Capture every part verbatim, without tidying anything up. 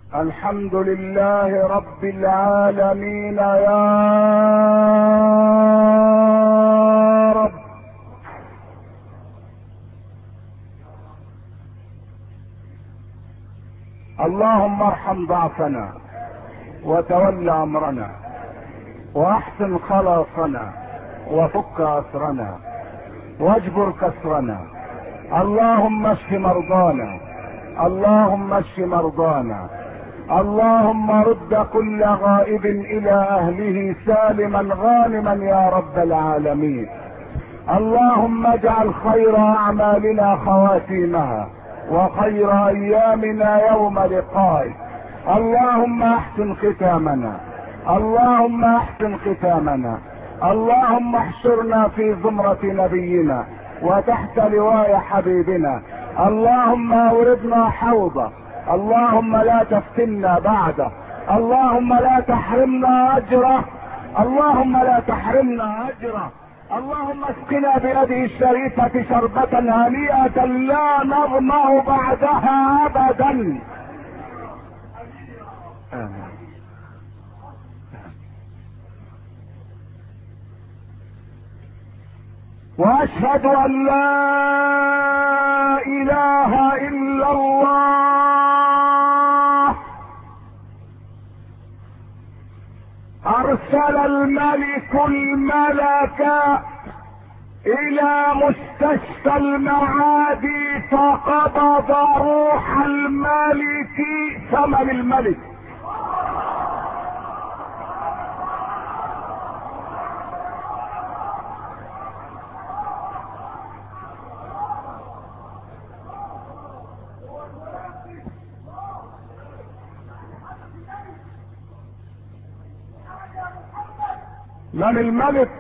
الحمد لله رب العالمين يا رب. اللهم ارحم ضعفنا وتول امرنا واحسن خلاصنا وفك اسرنا واجبر كسرنا. اللهم اشف مرضانا، اللهم اشف مرضانا، اللهم رد كل غائب الى اهله سالما غانما يا رب العالمين. اللهم اجعل خير اعمالنا خواتيمها وخير ايامنا يوم لقائك. اللهم احسن ختامنا، اللهم احسن ختامنا. اللهم احشرنا في زمرة نبينا وتحت لواء حبيبنا. اللهم اوردنا حوضه، اللهم لا تفتنا بعده، اللهم لا تحرمنا اجره، اللهم لا تحرمنا اجره. اللهم اسقنا بيده الشريفة شربة هنيئة لا نظمأ بعدها ابدا. آمين. واشهد ان لا اله الا الله. ارسل الملك الملك الى مستشفى المعادي فقبض روح الملك. ثمن الملك. من الملك؟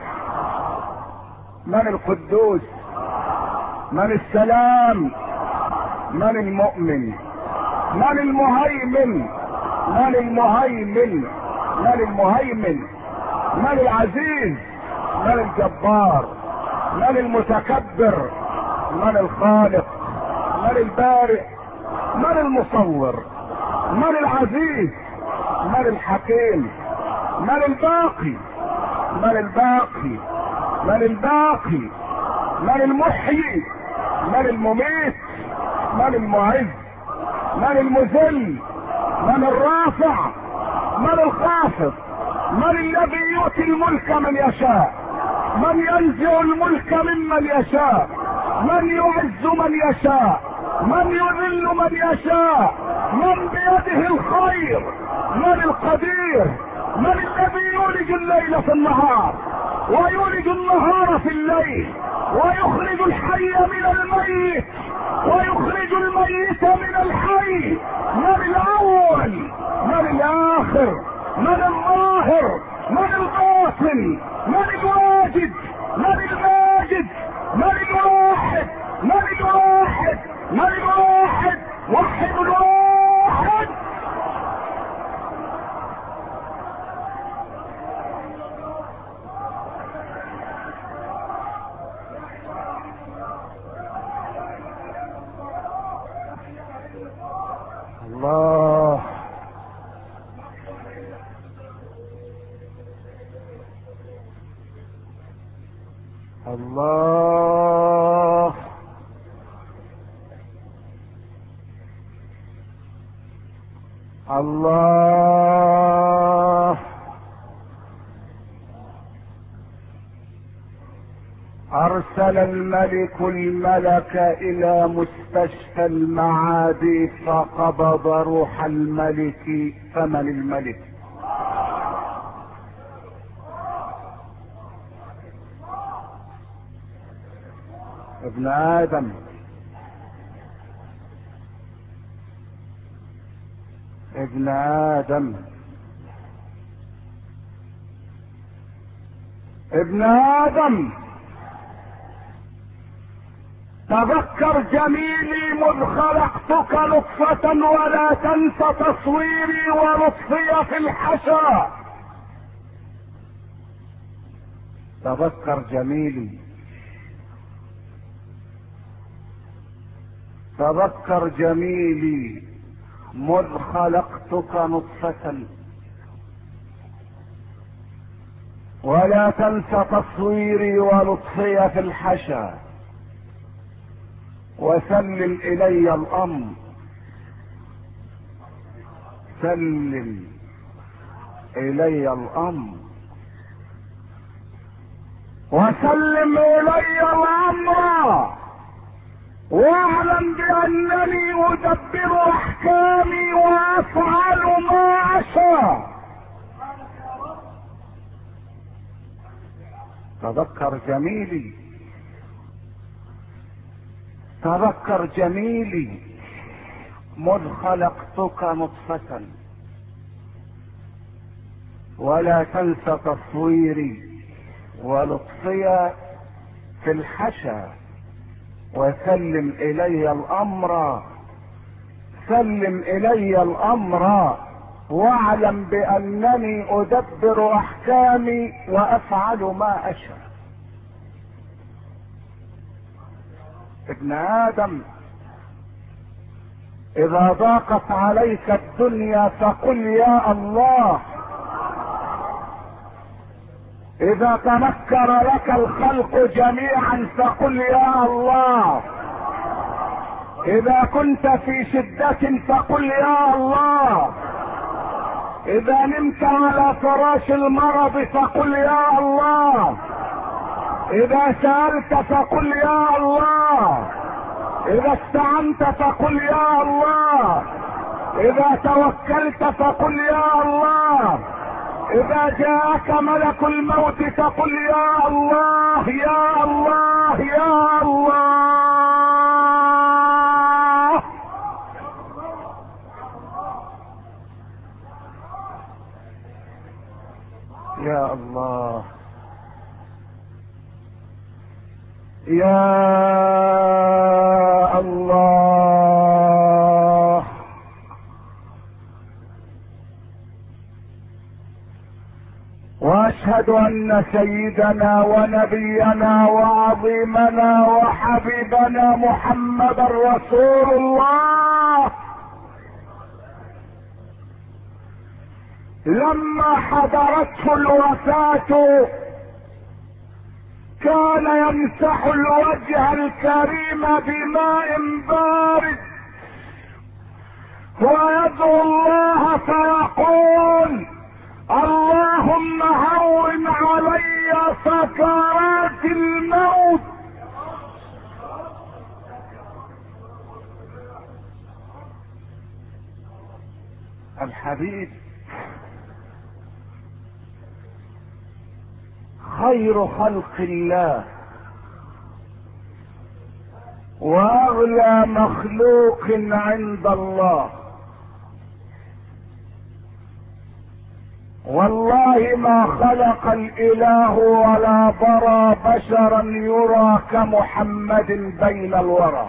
من القدوس؟ من السلام؟ من المؤمن؟ من المهيمن؟ من المهيمن؟ من المهيمن؟ من العزيز؟ من الجبار؟ من المتكبر؟ من الخالق؟ من البارئ؟ من المصور؟ من العزيز؟ من الحكيم؟ من الباقي؟ من الباقي؟ من الباقي؟ من المحيي؟ من المميت؟ من المعز؟ من المذل؟ من الرافع؟ من الخافض؟ من الذي يؤتي الملك من يشاء؟ من ينزع الملك ممن يشاء؟ من يعز من يشاء؟ من يذل من يشاء؟ من بيده الخير؟ من القدير؟ من الذي يولج الليل في النهار ويولج النهار في الليل ويخرج الحي من الميت ويخرج الميت من الحي؟ من الاول؟ من الاخر؟ من الظاهر؟ من الباطن؟ من الواجد؟ من الماجد؟ من الواحد؟ من الواحد؟ من الواحد؟ وحد الواحد. الله. الله. الله. ارسل الملك الملك الى مستشفى المعادي فقبض روح الملك. فمن الملك؟ ابن ادم. ابن ادم. ابن ادم تذكر جميلي مذ خلقتك نطفة ولا تنس تصويري ولطفي في الحشا. تذكر جميلي، تذكر جميلي مذ خلقتك نطفة ولا تنس تصويري ولطفي في الحشا وسلم الي الامر سلم الي الامر وسلم الي الامر واعلم بانني ادبر احكامي وافعل ما اشاء. تذكر جميلي تذكر جميلي مذ خلقتك نطفة ولا تنس تصويري ولطفي في الحشا وسلم الي الامر سلم الي الامر واعلم بانني ادبر احكامي وافعل ما اشاء. ابن ادم اذا ضاقت عليك الدنيا فقل يا الله. اذا تنكر لك الخلق جميعا فقل يا الله. اذا كنت في شدة فقل يا الله. اذا نمت على فراش المرض فقل يا الله. اذا سألت فقل يا الله. اذا استعنت فقل يا الله. اذا توكلت فقل يا الله. اذا جاءك ملك الموت فقل يا الله يا الله يا الله. يا الله يا الله. واشهد ان سيدنا ونبينا وعظيمنا وحبيبنا محمد رسول الله لما حضرته الوفاة كان يمسح الوجه الكريم بماء بارد ويدعو الله فيقول اللهم هون علي سكرات الموت. الحبيب خير خلق الله واغلى مخلوق عند الله. والله ما خلق الاله ولا برى بشرا يرى كمحمد بين الورى.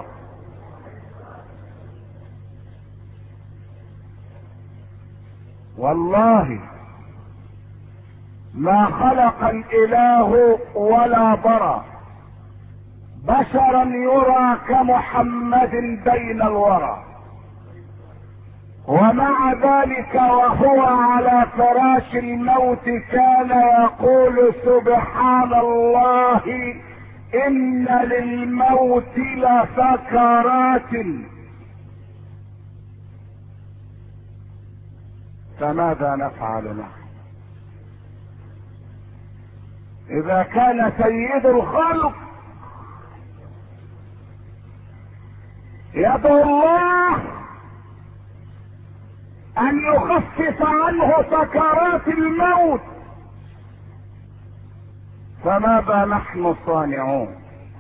والله ما خلق الاله ولا برى بشرا يرى كمحمد بين الورى. ومع ذلك وهو على فراش الموت كان يقول سبحان الله ان للموت لسكرات. فماذا نفعل نحن اذا كان سيد الخلق يدعو الله ان يخفف عنه سكرات الموت؟ فماذا نحن صانعون؟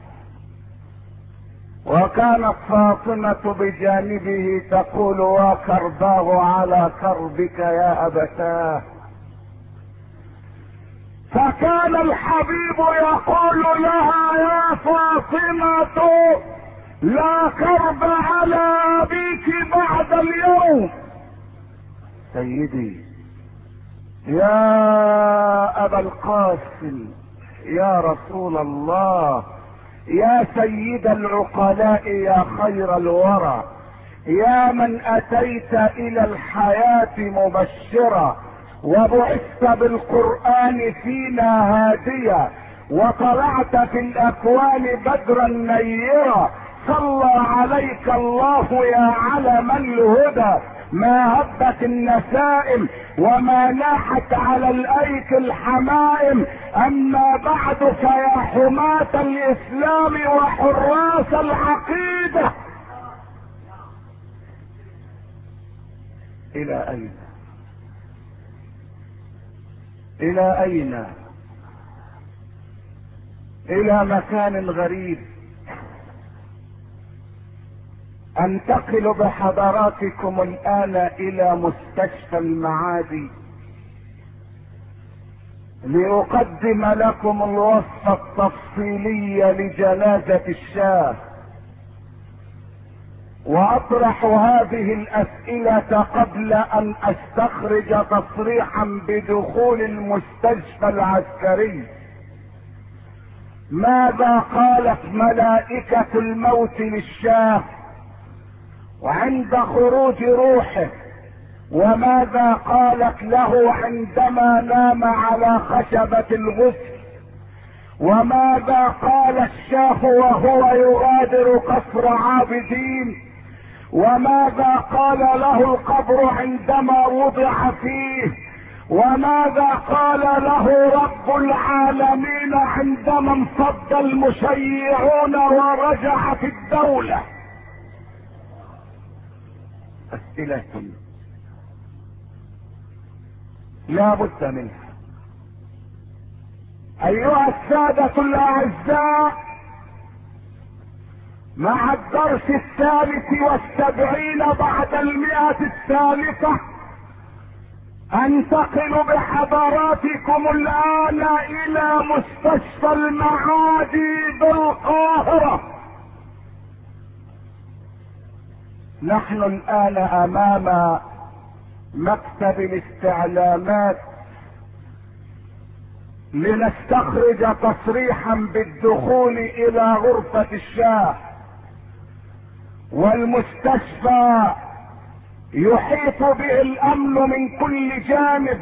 وكانت فاطمة بجانبه تقول وكرباه على كربك يا أبتاه. فكان الحبيب يقول لها يا فاطمة لا كرب على أبيك بعد اليوم. سيدي يا أبا القاسم يا رسول الله يا سيد العقلاء يا خير الورى يا من اتيت الى الحياة مبشرا وبعثت بالقرآن فينا هاديا وطلعت في الاكوان بدرا نيرا، صلى عليك الله يا علم الهدى، ما هبت النسائم وما ناحت على الايك الحمائم، اما بعد فيا حماة الاسلام وحراس العقيدة، الى اين الى اين الى مكان غريب انتقل بحضراتكم الان الى مستشفى المعادي لأقدم لكم الوصفة التفصيلية لجنازة الشاه، وأطرح هذه الأسئلة قبل أن أستخرج تصريحا بدخول المستشفى العسكري. ماذا قالت ملائكة الموت للشاه وعند خروج روحه؟ وماذا قالت له عندما نام على خشبة الغسل؟ وماذا قال الشاه وهو يغادر قصر عابدين؟ وماذا قال له القبر عندما وضع فيه؟ وماذا قال له رب العالمين عندما انصد المشيعون ورجعت الدولة؟ أسئلة لا بد منها. ايها السادة الاعزاء، مع الدرس الثالث والسبعين بعد المئة الثالثة انتقل بحضراتكم الان الى مستشفى المعادي بالقاهرة. نحن الان امام مكتب الاستعلامات لنستخرج تصريحا بالدخول الى غرفة الشاه، والمستشفى يحيط به الامن من كل جانب،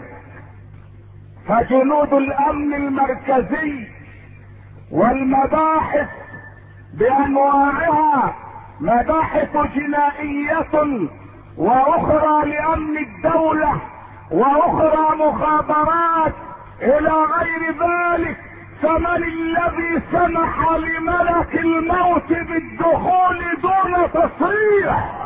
فجنود الامن المركزي والمباحث بانواعها، مباحث جنائية واخرى لامن الدولة واخرى مخابرات الى غير ذلك، فمن الذي سمح لملك الموت بالدخول دون تصريح؟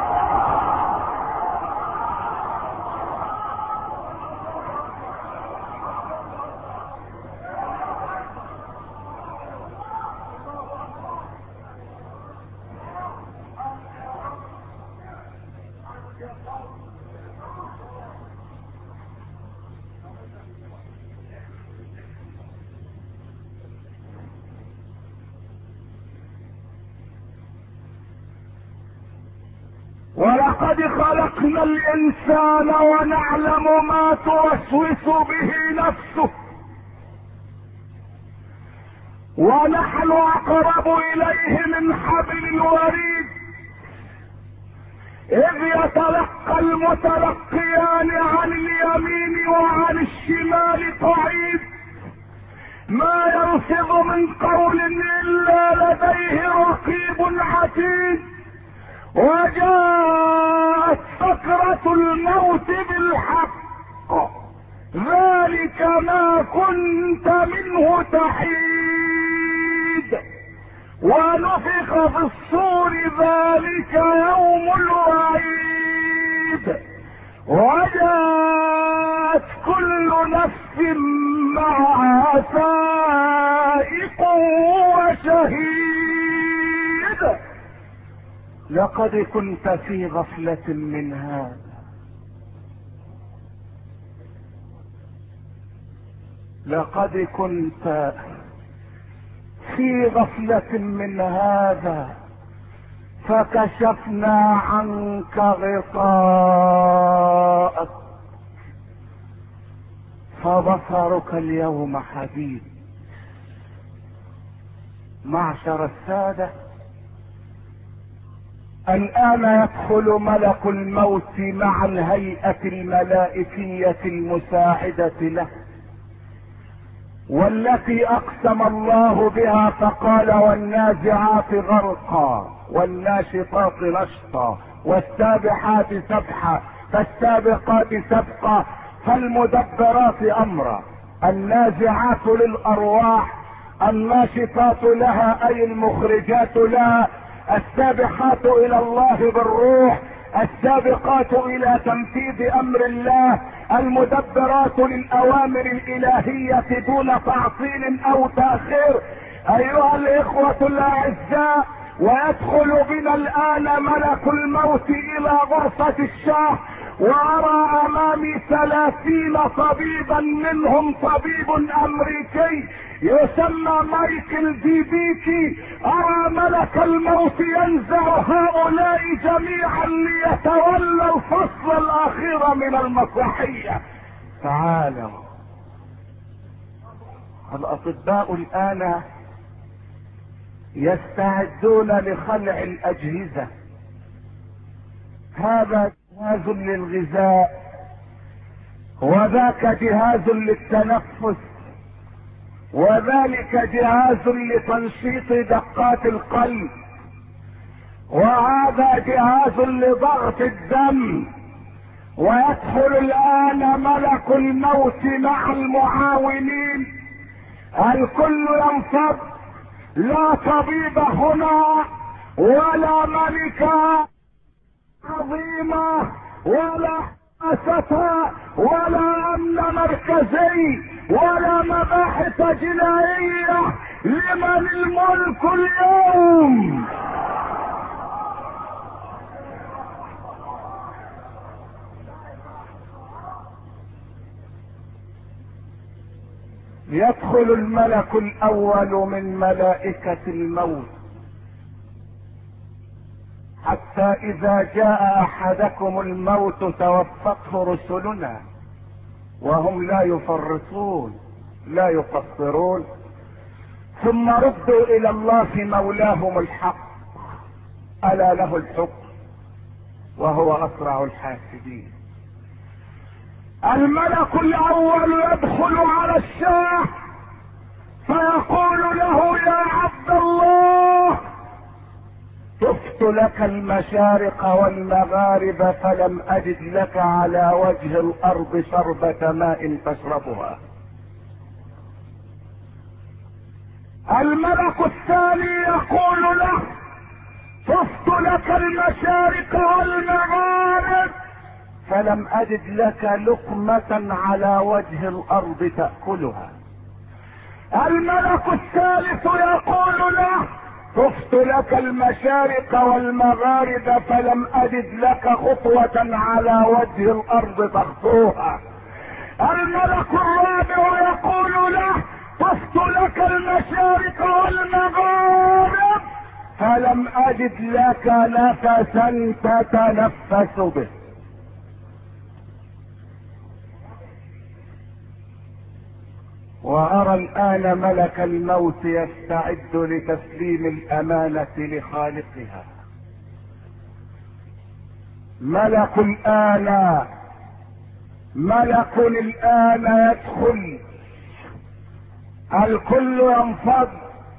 ولقد خلقنا الانسان ونعلم ما توسوس به نفسه ونحن اقرب اليه من حبل الوريد، اذ يتلقى المتلقيان عن اليمين وعن الشمال قعيد، ما يلفظ من قول الا لديه رقيب عتيد، وجاءت سكرة الموت بالحق، ذلك ما كنت منه تحيد، ونفخ في الصور ذلك يوم الوعيد، وجاءت كل نفس معها سائق وشهيد. لقد كنت في غفلة من هذا، لقد كنت في غفلة من هذا، فكشفنا عنك غطاءك فبصرك اليوم حديد. معشر السادة، الآن يدخل ملك الموت مع الهيئة الملائكية المساعدة له، والتي اقسم الله بها فقال والنازعات غرقا والناشطات نشطا والسابحات سبحا فالسابقات سبقا فالمدبرات امرا. النازعات للارواح، الناشطات لها اي المخرجات لها، السابحات الى الله بالروح، السابقات الى تنفيذ امر الله، المدبرات للاوامر الالهية دون تعطيل او تاخير. ايها الاخوة الاعزاء، ويدخل بنا الان ملك الموت الى غرفة الشاه، وارى امامي ثلاثين طبيبا، منهم طبيب امريكي يسمى مايكل دي بيكي. ارى ملك الموت ينزع هؤلاء جميعا ليتولى الفصل الاخير من المسرحية. تعالوا الاطباء الان يستعدون لخلع الاجهزة. هذا جهاز للغذاء، وذاك جهاز للتنفس، وذلك جهاز لتنشيط دقات القلب، وهذا جهاز لضغط الدم. ويدخل الان ملك الموت مع المعاونين، الكل ينفض، لا طبيب هنا ولا ملكة عظيمة ولا حاسة ولا امن مركزي ولا مباحث جنائية. لمن الملك اليوم؟ يدخل الملك الاول من ملائكة الموت، حتى اذا جاء احدكم الموت توفته رسلنا وهم لا يفرطون لا يقصرون، ثم ردوا الى الله في مولاهم الحق، الا له الحكم وهو اسرع الحاسبين. الملك الاول يدخل على الشاه فيقول له يا عبد الله، طفت لك المشارق والمغارب فلم اجد لك على وجه الارض شربة ماء تشربها. الملك الثاني يقول له طفت لك المشارق والمغارب فلم اجد لك لقمة على وجه الارض تأكلها. الملك الثالث يقول له طفت لك المشارق والمغارب فلم اجد لك خطوة على وجه الارض تخطوها. الملك الرابع يقول له طفت لك المشارق والمغارب فلم اجد لك نفسا تتنفس به. وارى الان ملك الموت يستعد لتسليم الامانة لخالقها. ملك الان ملك الان يدخل، الكل ينفض،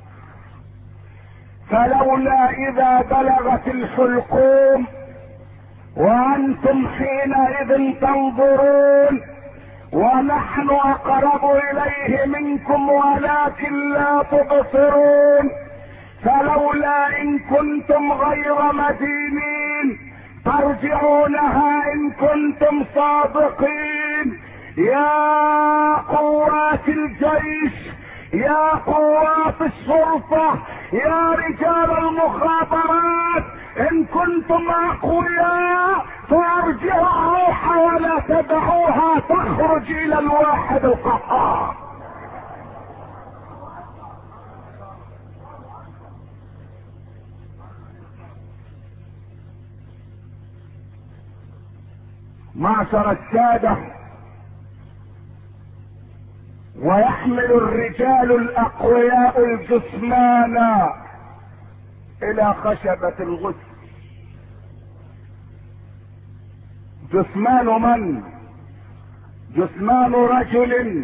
فلولا اذا بلغت الحلقوم وانتم حينئذ تنظرون ونحن اقرب اليه منكم ولكن لا تبصرون، فلولا ان كنتم غير مدينين ترجعونها ان كنتم صادقين. يا قوات الجيش، يا قوات الشرطة، يا رجال المخابرات، ان كنتم اقوياء فارجعوا الروح ولا تدعوها تخرج الى الواحد القهار. معشر السادة، ويحمل الرجال الاقوياء الجثمان الى خشبة الغسل جثمان من؟ جثمان رجل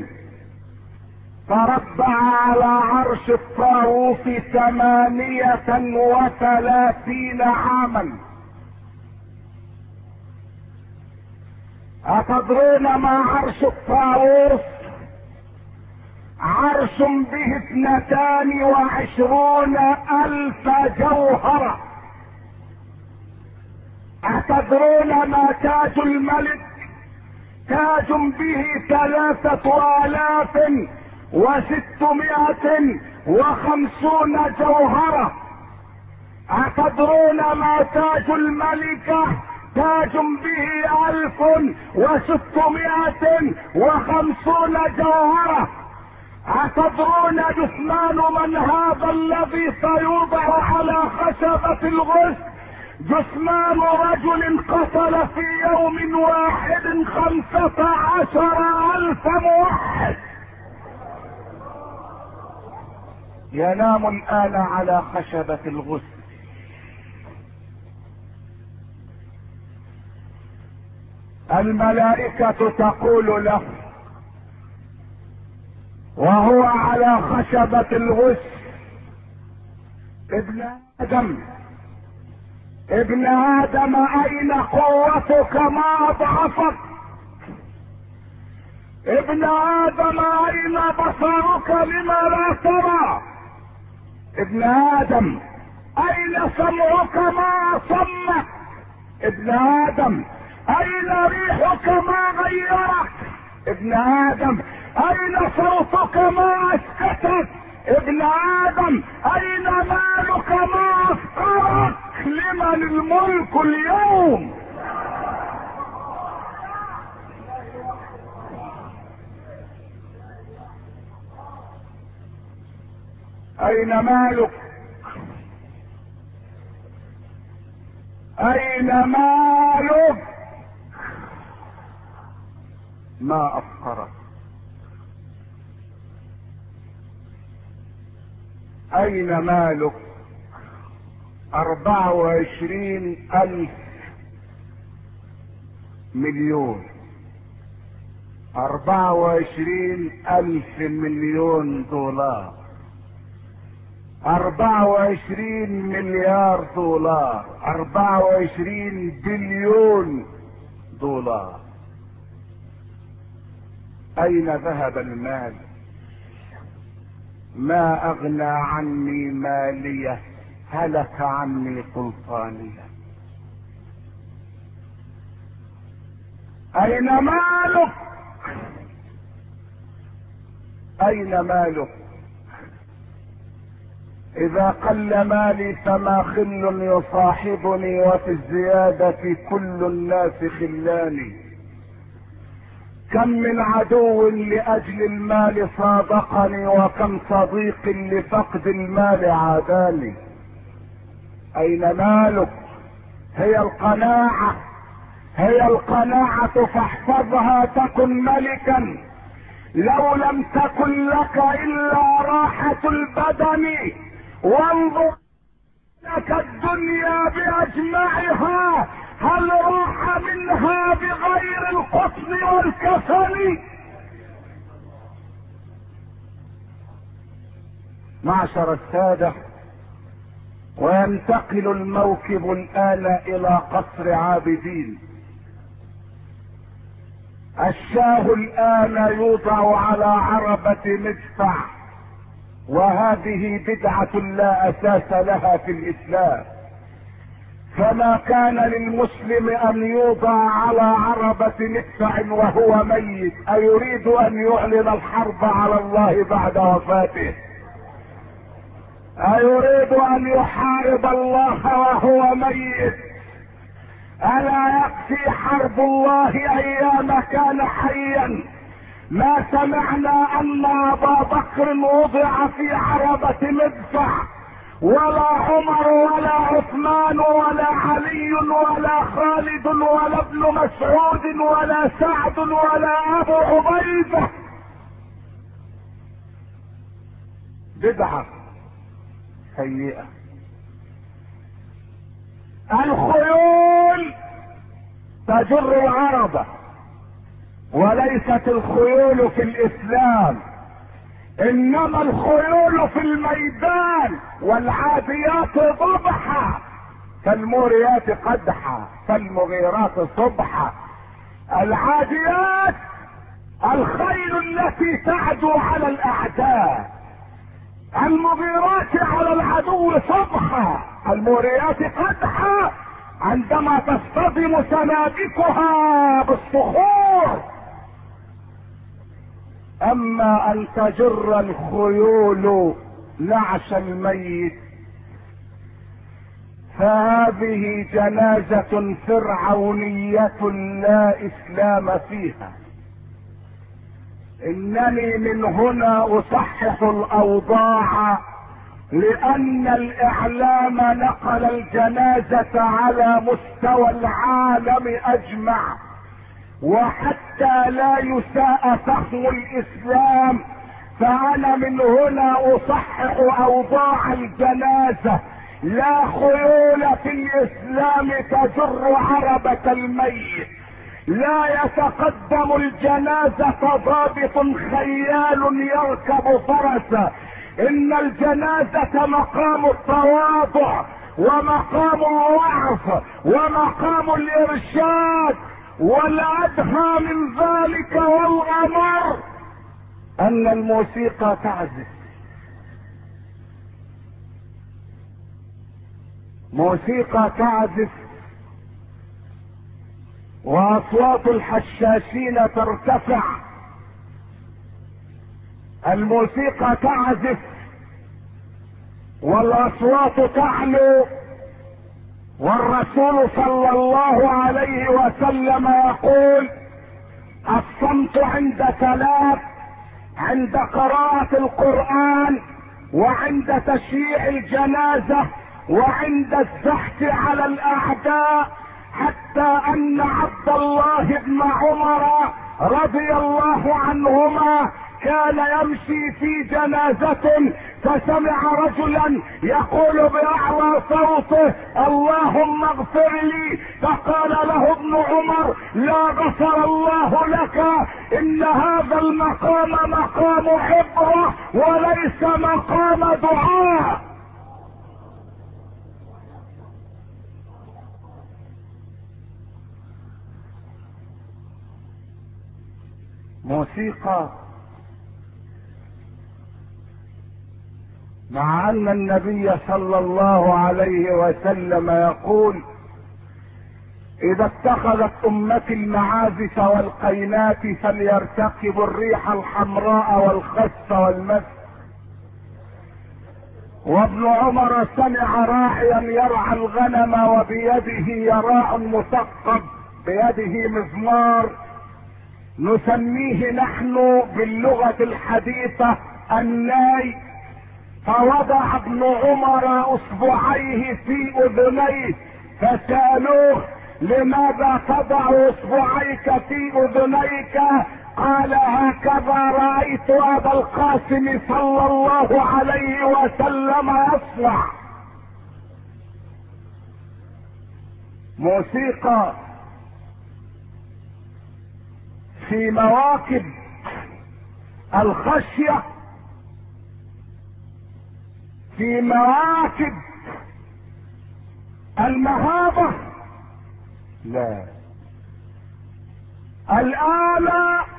تربع على عرش الطاووس ثمانية وثلاثين عاما. أتدرون ما عرش الطاووس؟ عرش به اثنتان وعشرون ألف جوهرة. أتدرون ما تاج الملك؟ تاج به ثلاثة آلاف وستمائة وخمسون جوهرة. أتدرون ما تاج الملكة؟ تاج به ألف وستمائة وخمسون جوهرة. أتدرون جثمان من هذا الذي سيوضع على خشبة الغسل؟ جثمان رجل قتل في يوم واحد خمسة عشر ألف موحد. ينام الآن على خشبة الغسل. الملائكة تقول له وهو على خشبة الغسل: ابن آدم ابن آدم أين قوتك؟ ما أضعفك؟ ابن آدم أين بصرك؟ لما لا ترى؟ ابن آدم أين سمعك؟ ما أصمك؟ ابن آدم أين ريحك؟ ما غيرك؟ ابن آدم أين صوتك؟ ما أسكتك؟ ابن آدم أين مالك؟ ما أفقرك؟ لمن الملك اليوم؟ أين مالك؟ أين مالك؟ ما أفقرك؟ أين مالك؟ أربعة وعشرين ألف مليون. أربعة وعشرين ألف مليون دولار. أربعة وعشرين مليار دولار. أربعة وعشرين بليون دولار. أين ذهب المال؟ ما أغنى عني مالية، هلك عني سلطانية. أين مالك؟ أين مالك؟ إذا قل مالي فما خل يصاحبني، وفي الزيادة كل الناس خلاني. كم من عدو لأجل المال صادقني، وكم صديق لفقد المال عاداني. أين مالك؟ هي القناعة، هي القناعة فاحفظها تكن ملكا. لو لم تكن لك إلا راحة البدن، وانظر لك الدنيا بأجمعها، هل راح منها بغير القطن والكفن؟ معشر السادة، وينتقل الموكب الآن إلى قصر عابدين. الشاه الآن يوضع على عربة مدفع، وهذه بدعة لا أساس لها في الإسلام. فما كان للمسلم أن يوضع على عربة مدفع وهو ميت. أيريد أن يعلن الحرب على الله بعد وفاته؟ أيريد أن يحارب الله وهو ميت؟ ألا يكفي حرب الله أيام كان حيا؟ ما سمعنا أن أبا بكر وضع في عربة مدفع، ولا عمر ولا عثمان ولا علي ولا خالد ولا ابن مسعود ولا سعد ولا أبو عبيدة. بدعة سيئة. الخيول تجر العربة، وليست الخيول في الاسلام، انما الخيول في الميدان. والعاديات ضبحا فالموريات قدحا فالمغيرات صبحا. العاديات الخيل التي تعدو على الاعداء، المغيرات على العدو صبحا، الموريات قدحا عندما تصطدم سنابكها بالصخور. اما ان تجر الخيول نعش الميت فهذه جنازة فرعونية لا اسلام فيها. انني من هنا اصحح الاوضاع، لان الاعلام نقل الجنازة على مستوى العالم اجمع، وحتى لا يساء فهم الاسلام فانا من هنا اصحح اوضاع الجنازة. لا خيول في الاسلام تجر عربة الميت، لا يتقدم الجنازة ضابط خيال يركب فرسا، ان الجنازة مقام التواضع ومقام الوعظ ومقام الارشاد. والادهى من ذلك والامر ان الموسيقى تعزف، موسيقى تعزف واصوات الحشاشين ترتفع، الموسيقى تعزف والاصوات تعلو، والرسول صلى الله عليه وسلم يقول: الصمت عند ثلاث، عند قراءة القرآن، وعند تشييع الجنازة، وعند الزحف على الاعداء. حتى ان عبد الله بن عمر رضي الله عنهما كان يمشي في جنازة فسمع رجلا يقول باعلى صوته: اللهم اغفر لي. فقال له ابن عمر: لا غفر الله لك، ان هذا المقام مقام عبرة وليس مقام دعاء. موسيقى، مع ان النبي صلى الله عليه وسلم يقول: اذا اتخذت امتي المعازف والقينات فليرتكبوا الريح الحمراء والخس والمس. وابن عمر سمع راعيا يرعى الغنم وبيده يراع مثقب، بيده مزمار نسميه نحن باللغة الحديثة الناي. فوضع ابن عمر اصبعيه في اذنيه فسألوه: لماذا تضع اصبعيك في اذنيك؟ قال: هكذا رأيت ابا القاسم صلى الله عليه وسلم يصنع. موسيقى في مواكب الخشية، في مواكب المهابة لا. الآن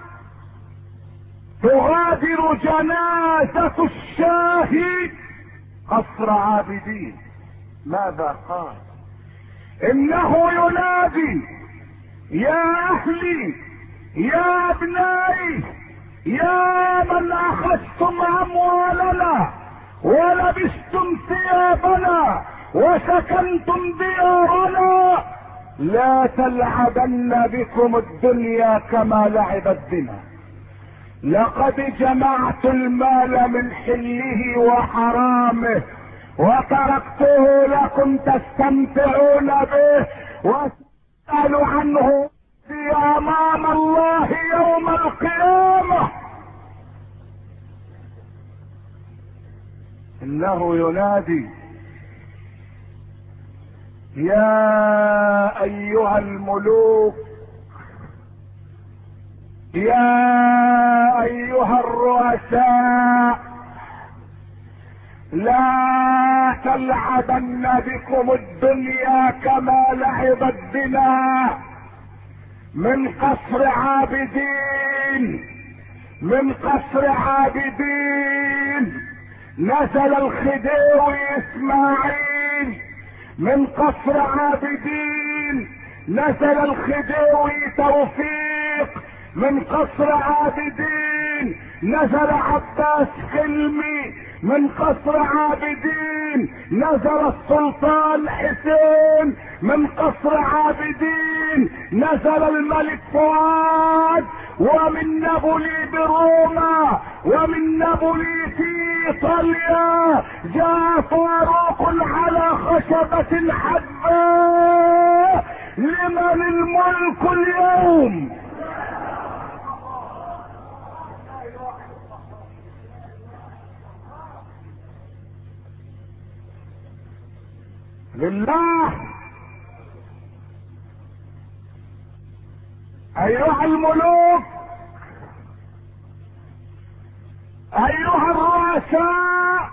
تغادر جنازة الشاهد قصر عابدين. ماذا قال؟ انه ينادي: يا اهلي، يا ابنائي، يا من اخذتم اموالنا ولبستم ثيابنا وسكنتم ديارنا، لا تلعبن بكم الدنيا كما لعبت بنا. لقد جمعت المال من حله وحرامه وتركته لكم تستمتعون به وتسألوا عنه في امام الله يوم القيامة. انه ينادي: يا ايها الملوك، يا ايها الرؤساء، لا تلعبن بكم الدنيا كما لعبت بنا. من قصر عابدين، من قصر عابدين نزل الخديوي اسماعيل، من قصر عابدين نزل الخديوي توفيق، من قصر عابدين نزل عباس حلمي، من قصر عابدين نزل السلطان حسين، من قصر عابدين نزل الملك فؤاد، ومن نابولي بروما، ومن نابولي في ايطاليا جاء فاروق على خشبة حبة. لمن الملك اليوم؟ لله. ايها الملوك، ايها الرؤساء،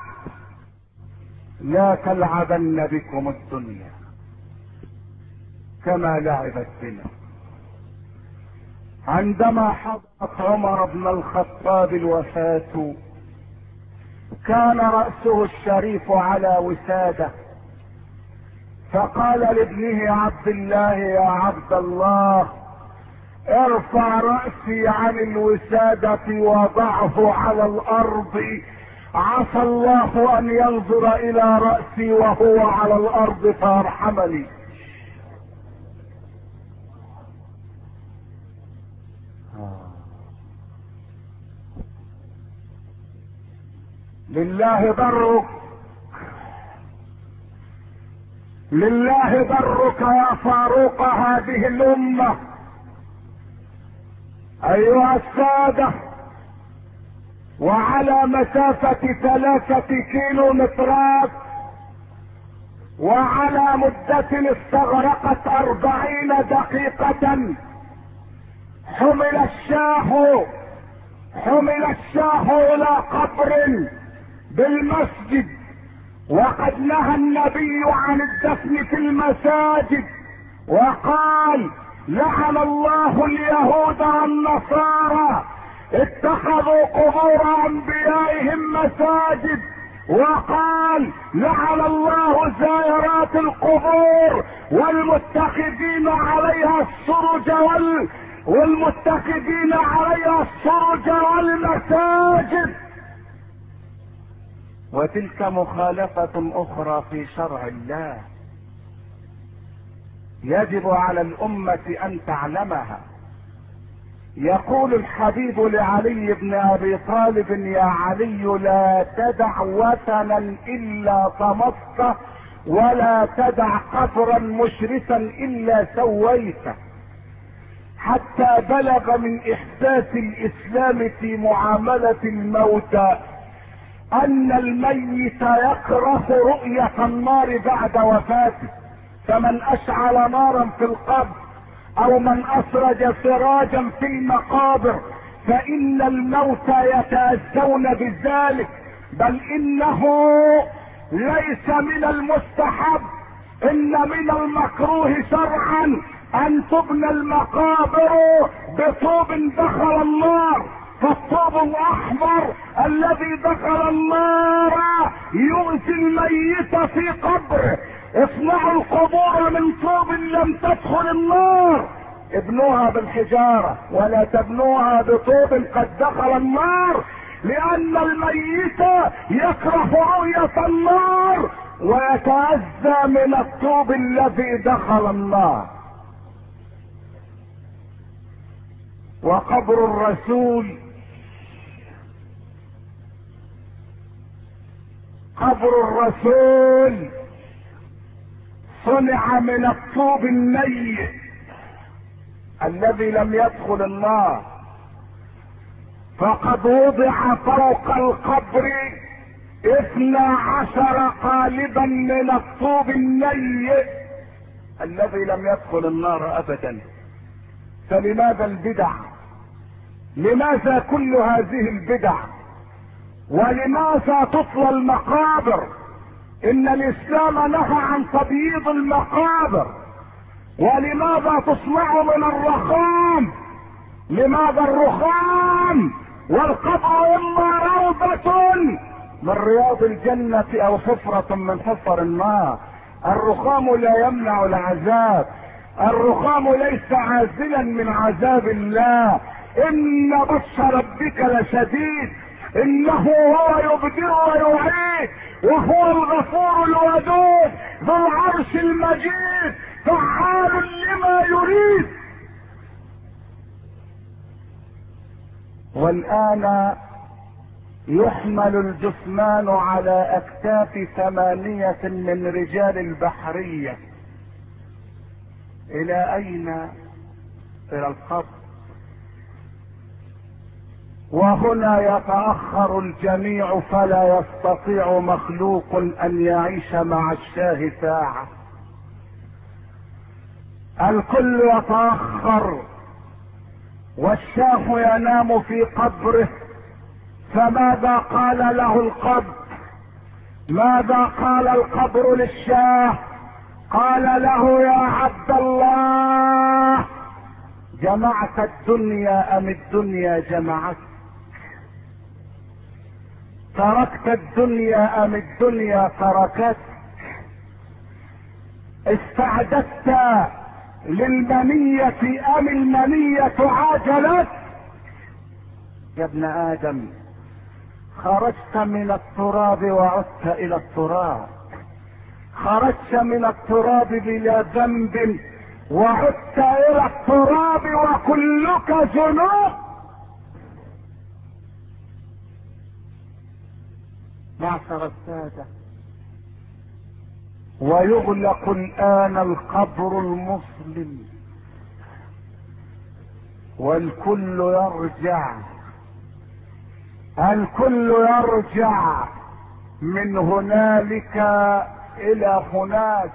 لا تلعبن بكم الدنيا كما لعبت بنا. عندما حضرت عمر بن الخطاب الوفاة كان رأسه الشريف على وسادة، فقال لابنه عبد الله: يا عبد الله، ارفع رأسي عن الوسادة وضعه على الارض، عسى الله ان ينظر الى رأسي وهو على الارض فيرحمني. لله برك، لله برك يا فاروق هذه الامة. ايها السادة، وعلى مسافة ثلاثة كيلو مترات، وعلى مدة استغرقت أربعين دقيقة، حمل الشاه حمل الشاه الى قبر بالمسجد، وقد نهى النبي عن الدفن في المساجد، وقال: لعن الله اليهود والنصارى اتخذوا قبور انبيائهم مساجد، وقال: لعن الله زائرات القبور والمتخذين عليها السرج وال والمتخذين عليها السرج والمساجد. وتلك مخالفة اخرى في شرع الله يجب على الامة ان تعلمها. يقول الحبيب لعلي بن ابي طالب: يا علي، لا تدع وثنا الا طمسته، ولا تدع قبرا مشرفا الا سويته. حتى بلغ من احساس الاسلام في معاملة الموتى ان الميت يكره رؤية النار بعد وفاته، فمن اشعل نارا في القبر او من اسرج سراجا في المقابر فان الموتى يتأذون بذلك، بل انه ليس من المستحب، ان من المكروه شرعا ان تبنى المقابر بطوب دخل النار، فالطوب الاحمر الذي دخل النار يؤذي الميت في قبره. اصنعوا القبور من طوب لم تدخل النار، ابنوها بالحجارة ولا تبنوها بطوب قد دخل النار، لان الميت يكره رؤية النار ويتأذى من الطوب الذي دخل النار. وقبر الرسول قبر الرسول صنع من الطوب النيء الذي لم يدخل النار، فقد وضع فوق القبر اثنا عشر قالبا من الطوب النيء الذي لم يدخل النار ابدا. فلماذا البدع؟ لماذا كل هذه البدع؟ ولماذا تطوى المقابر؟ ان الاسلام نهى عن تبييض المقابر. ولماذا تصنع من الرخام؟ لماذا الرخام؟ والقبر اما روضة من رياض الجنة او حفرة من حفر النار. الرخام لا يمنع العذاب، الرخام ليس عازلا من عذاب الله. ان بطش ربك لشديد، انه هو يبدئ ويعيد، وهو الغفور الودود ذو العرش المجيد، فعال لما يريد. والآن يحمل الجثمان على اكتاف ثمانية من رجال البحرية. الى اين؟ الى القبر. وهنا يتأخر الجميع، فلا يستطيع مخلوق ان يعيش مع الشاه ساعة. الكل يتأخر والشاه ينام في قبره. فماذا قال له القبر؟ ماذا قال القبر للشاه؟ قال له يا عبد الله، جمعت الدنيا ام الدنيا جمعتك؟ تركت الدنيا ام الدنيا تركتك؟ استعددت للمنية ام المنية عاجلت؟ يا ابن ادم، خرجت من التراب وعدت الى التراب. خرجت من التراب بلا ذنب وعدت الى التراب وكلك ذنوب. معشر السادة، ويغلق الان القبر المظلم والكل يرجع، الكل يرجع من هنالك الى هناك،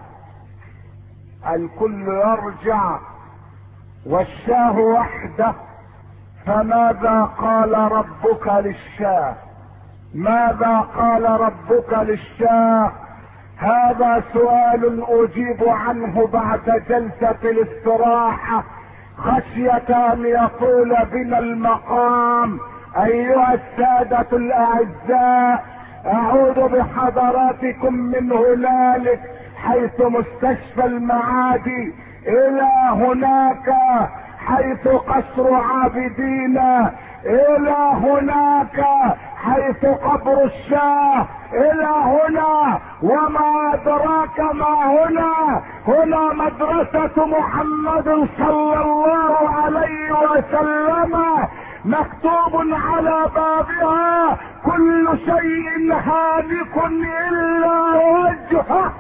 الكل يرجع والشاه وحده. فماذا قال ربك للشاه؟ ماذا قال ربك للشاه؟ هذا سؤال اجيب عنه بعد جلسة الاستراحة خشية ان يطول بنا المقام. ايها السادة الاعزاء، اعود بحضراتكم من هنالك حيث مستشفى المعادي الى هناك حيث قصر عابدين، الى هناك حيث قبر الشاه، الى هنا وما ادراك ما هنا. هنا مدرسة محمد صلى الله عليه وسلم، مكتوب على بابها كل شيء هالك الا وجهه،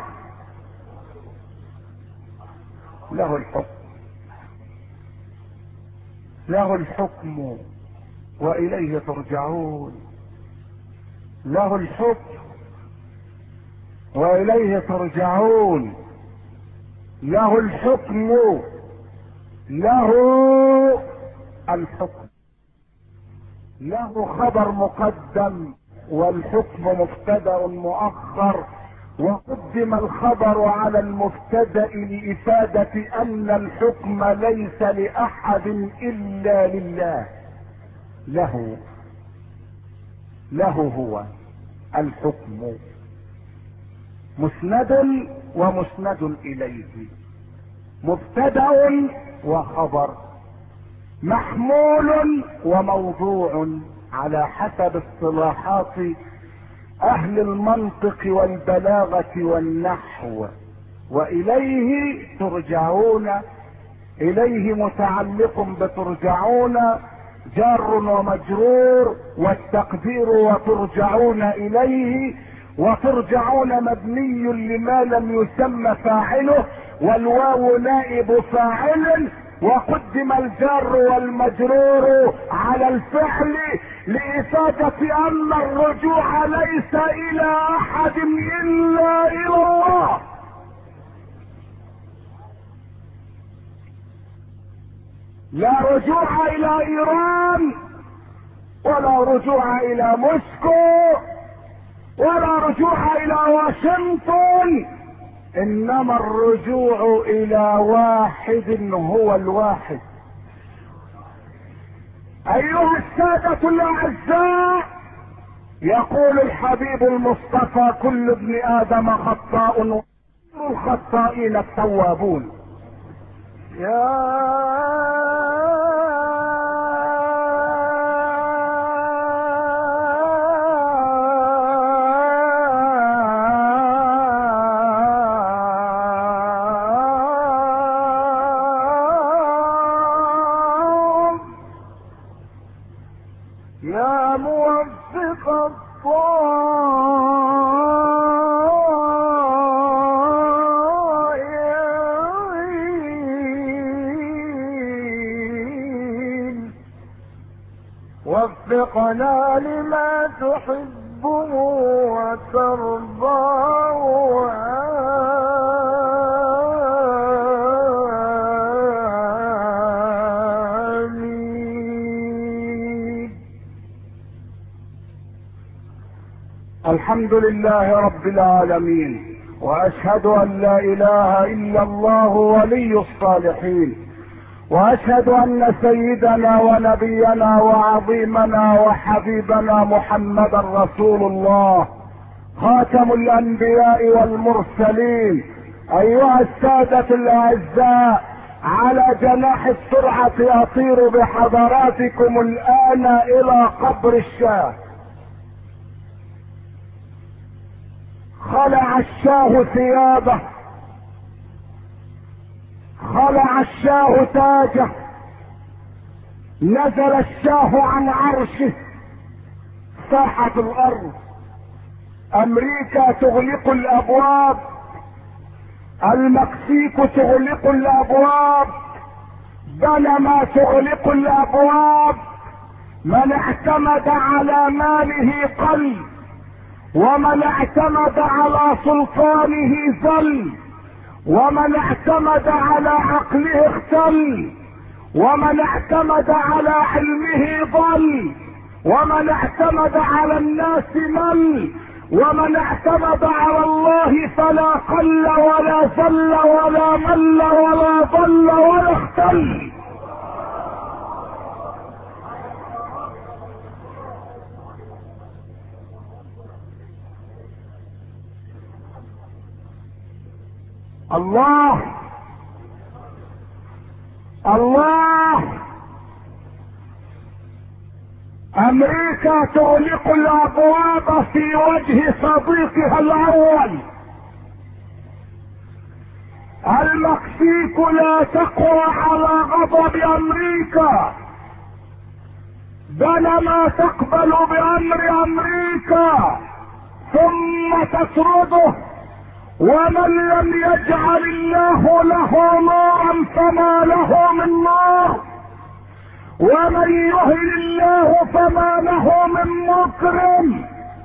له الحكم، له الحكم واليه ترجعون. له الحكم واليه ترجعون. له الحكم، له الحكم، له خبر مقدم والحكم مبتدأ مؤخر. وقدم الخبر على المبتدأ لإفادة أن الحكم ليس لأحد إلا لله. له له هو الحكم، مسند ومسند إليه، مبتدأ وخبر، محمول وموضوع على حسب اصطلاحات اهل المنطق والبلاغة والنحو. واليه ترجعون، اليه متعلق بترجعون جار ومجرور، والتقدير وترجعون اليه. وترجعون مبني لما لم يسمى فاعله، والواو نائب فاعل، وقدم الجار والمجرور على الفعل لإفادة أن الرجوع ليس إلى أحد إلا إلى الله. لا رجوع الى ايران، ولا رجوع الى موسكو، ولا رجوع الى واشنطن، انما الرجوع الى واحد هو الواحد. ايها السادة الاعزاء، يقول الحبيب المصطفى: كل ابن ادم خطاء وخير الخطائين التوابون. يا يا موفق الطائعين، وفقنا لما تحبه وترضاه. الحمد لله رب العالمين، واشهد ان لا اله الا الله ولي الصالحين، واشهد ان سيدنا ونبينا وعظيمنا وحبيبنا محمدا رسول الله خاتم الانبياء والمرسلين. ايها السادة الاعزاء، على جناح السرعة اطير بحضراتكم الان الى قبر الشاه. خلع الشاه ثيابه، خلع الشاه تاجه، نزل الشاه عن عرشه، ساحت الارض. امريكا تغلق الابواب، المكسيك تغلق الابواب، بنما تغلق الابواب. من اعتمد على ماله قل، ومن اعتمد على سلطانه ذل، ومن اعتمد على عقله اختل، ومن اعتمد على علمه ضل، ومن اعتمد على الناس مل، ومن اعتمد على الله فلا قل ولا ذل ولا مل ولا ضل ولا اختل. الله الله امريكا تغلق الابواب في وجه صديقها الاول. المكسيك لا تقوى على غضب امريكا، بينما تقبل بامر امريكا ثم تطرده. ومن لم يجعل الله له نورا فما له من نور، ومن يهن الله فما له من مكرم.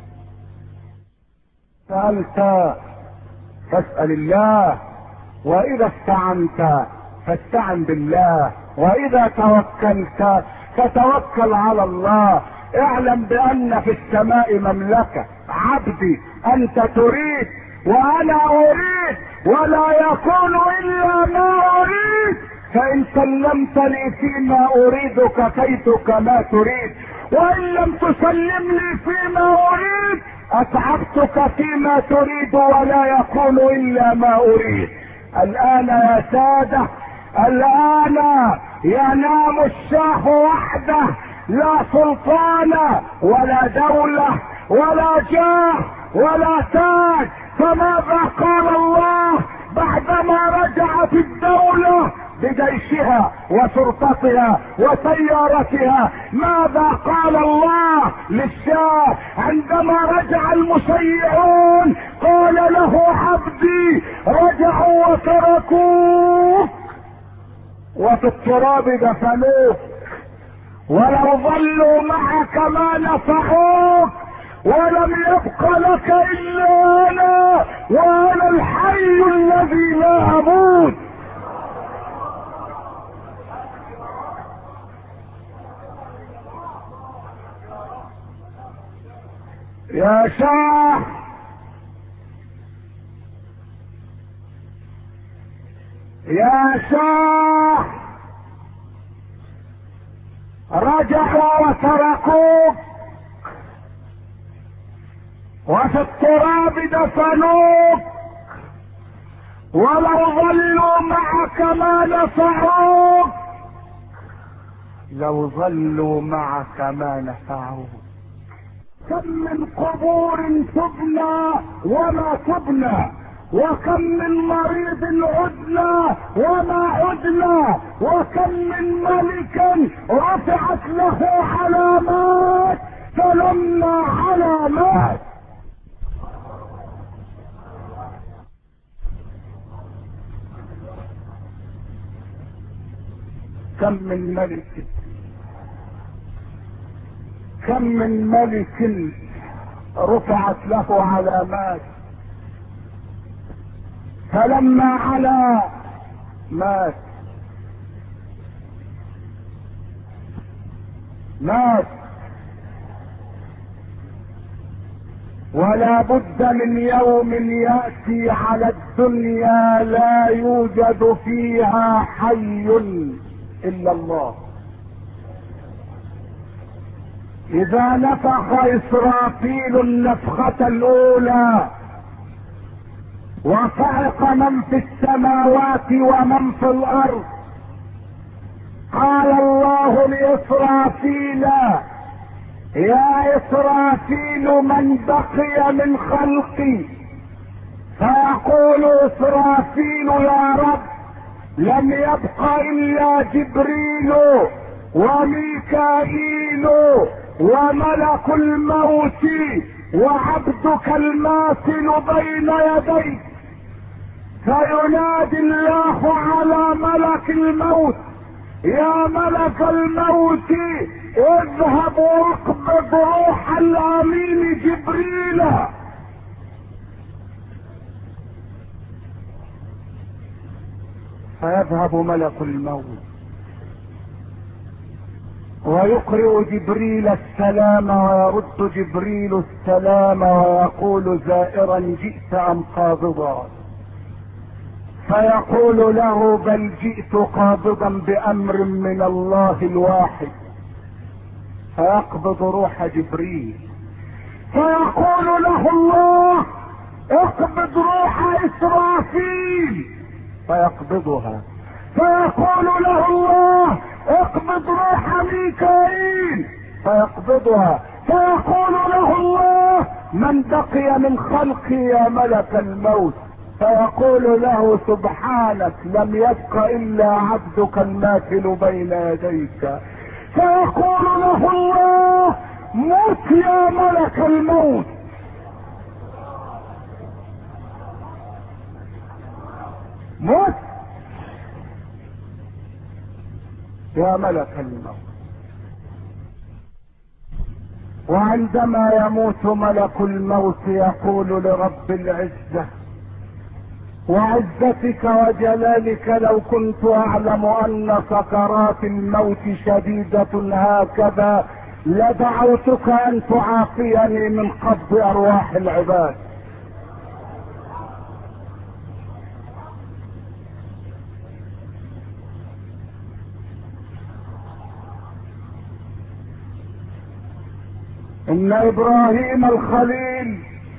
سألت فاسأل الله، واذا استعنت فاستعن بالله، واذا توكلت فتوكل على الله. اعلم بان في السماء مملكة. عبدي انت تريد وانا اريد، ولا يكون الا ما اريد. فان سلمت لي فيما اريد كفيتك ما تريد، وان لم تسلم لي فيما اريد اتعبتك فيما تريد، ولا يكون الا ما اريد. الان يا سادة، الان ينام الشاه وحده، لا سلطان ولا دولة ولا جاه ولا تاج. فماذا قال الله بعدما رجعت الدولة بجيشها وشرطتها وسيارتها؟ ماذا قال الله للشاه عندما رجع المشيعون؟ قال له: عبدي رجعوا وتركوك وفي التراب دفنوك، ولو ظلوا معك ما نفعوك، ولم يبق لك الا انا، وانا الحي الذي لا اموت. يا شاه يا شاه رجعوا وتركوك وفي التراب دفنوك، ولو ظلوا معك ما نفعوك، لو ظلوا معك ما نفعوك. كم من قبور تبنى وما تبنى، وكم من مريض عدنا وما عدنا، وكم من ملك رفعت له علامات فلما علامات. كم من ملك كم من ملك رفعت له علامات فلما علا مات مات. ولا بد من يوم يأتي على الدنيا لا يوجد فيها حي إلا الله. إذا نفخ إسرافيل النفخة الأولى وصعق من في السماوات ومن في الأرض، قال الله لإسرافيل: يا إسرافيل من بقي من خلقي؟ فيقول إسرافيل: يا رب لم يبق إلا جبريل وميكائيل وملك الموت وعبدك الماثل بين يديك. فينادي الله على ملك الموت: يا ملك الموت اذهب واقبض روح الامين جبريل. فيذهب ملك الموت ويقرئ جبريل السلام، ويرد جبريل السلام ويقول: زائرا جئت ام قابضا؟ فيقول له: بل جئت قابضا بامر من الله الواحد. فيقبض روح جبريل، فيقول له الله: اقبض روح اسرافيل. فيقبضها. فيقول له الله: اقبض روح ميكائيل. فيقبضها. فيقول له الله: من بقي من خلقي يا ملك الموت؟ فيقول له: سبحانك لم يبق الا عبدك الماثل بين يديك. فيقول له الله: موت يا ملك الموت. موت يا ملك الموت. وعندما يموت ملك الموت يقول لرب العزة: وعزتك وجلالك لو كنت اعلم ان سكرات الموت شديدة هكذا لدعوتك ان تعافيني من قبض ارواح العباد. ان ابراهيم الخليل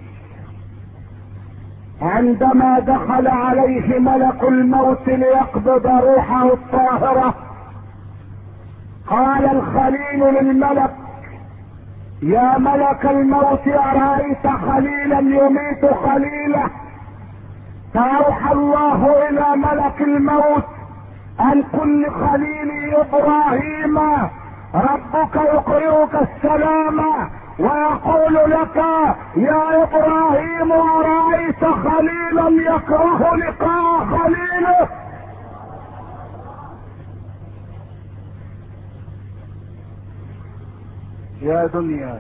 عندما دخل عليه ملك الموت ليقبض روحه الطاهرة، قال الخليل للملك: يا ملك الموت أرأيت خليلا يميت خليله؟ فأوحى الله إلى ملك الموت أن كل خليل إبراهيم ربك يقرئك السلام ويقول لك: يا ابراهيم أرأيت خليلا يكره لقاء خليله؟ يا دنيا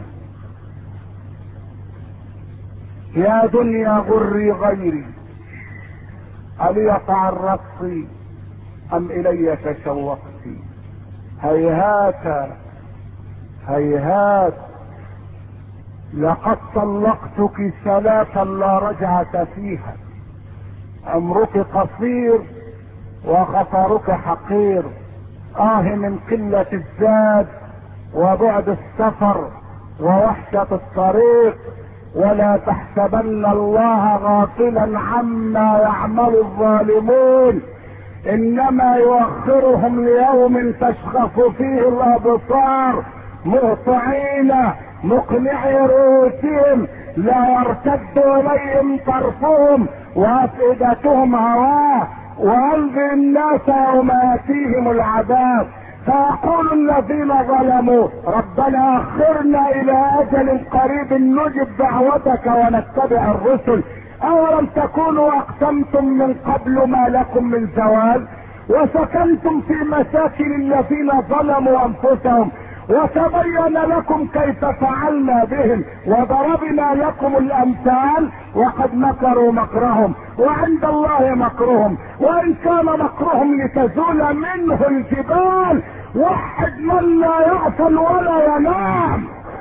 يا دنيا غري غيري، ألي تعرضت أم إلي تشوقت؟ هيهات هيهات لقد طلقتك ثلاثا لا رجعة فيها، عمرك قصير وخطرك حقير، آه من قلة الزاد وبعد السفر ووحشة الطريق، ولا تحسبن الله غافلا عما يعمل الظالمون، انما يؤخرهم ليوم تشخص فيه الابصار مهطعين مقنعي رؤوسهم لا يرتد اليهم طرفهم وافئدتهم هواه، وانذر الناس يوم ياتيهم العذاب فيقول الذين ظلموا ربنا اخرنا الى اجل قريب نجب دعوتك ونتبع الرسل، اولم تكونوا اقسمتم من قبل ما لكم من زوال وسكنتم في مساكن الذين ظلموا انفسهم وتبين لكم كيف فعلنا بهم وضربنا لكم الامثال وقد مكروا مكرهم وعند الله مكرهم وان كان مكرهم لتزول منه الجبال، وحد من لا يغفل ولا ينام.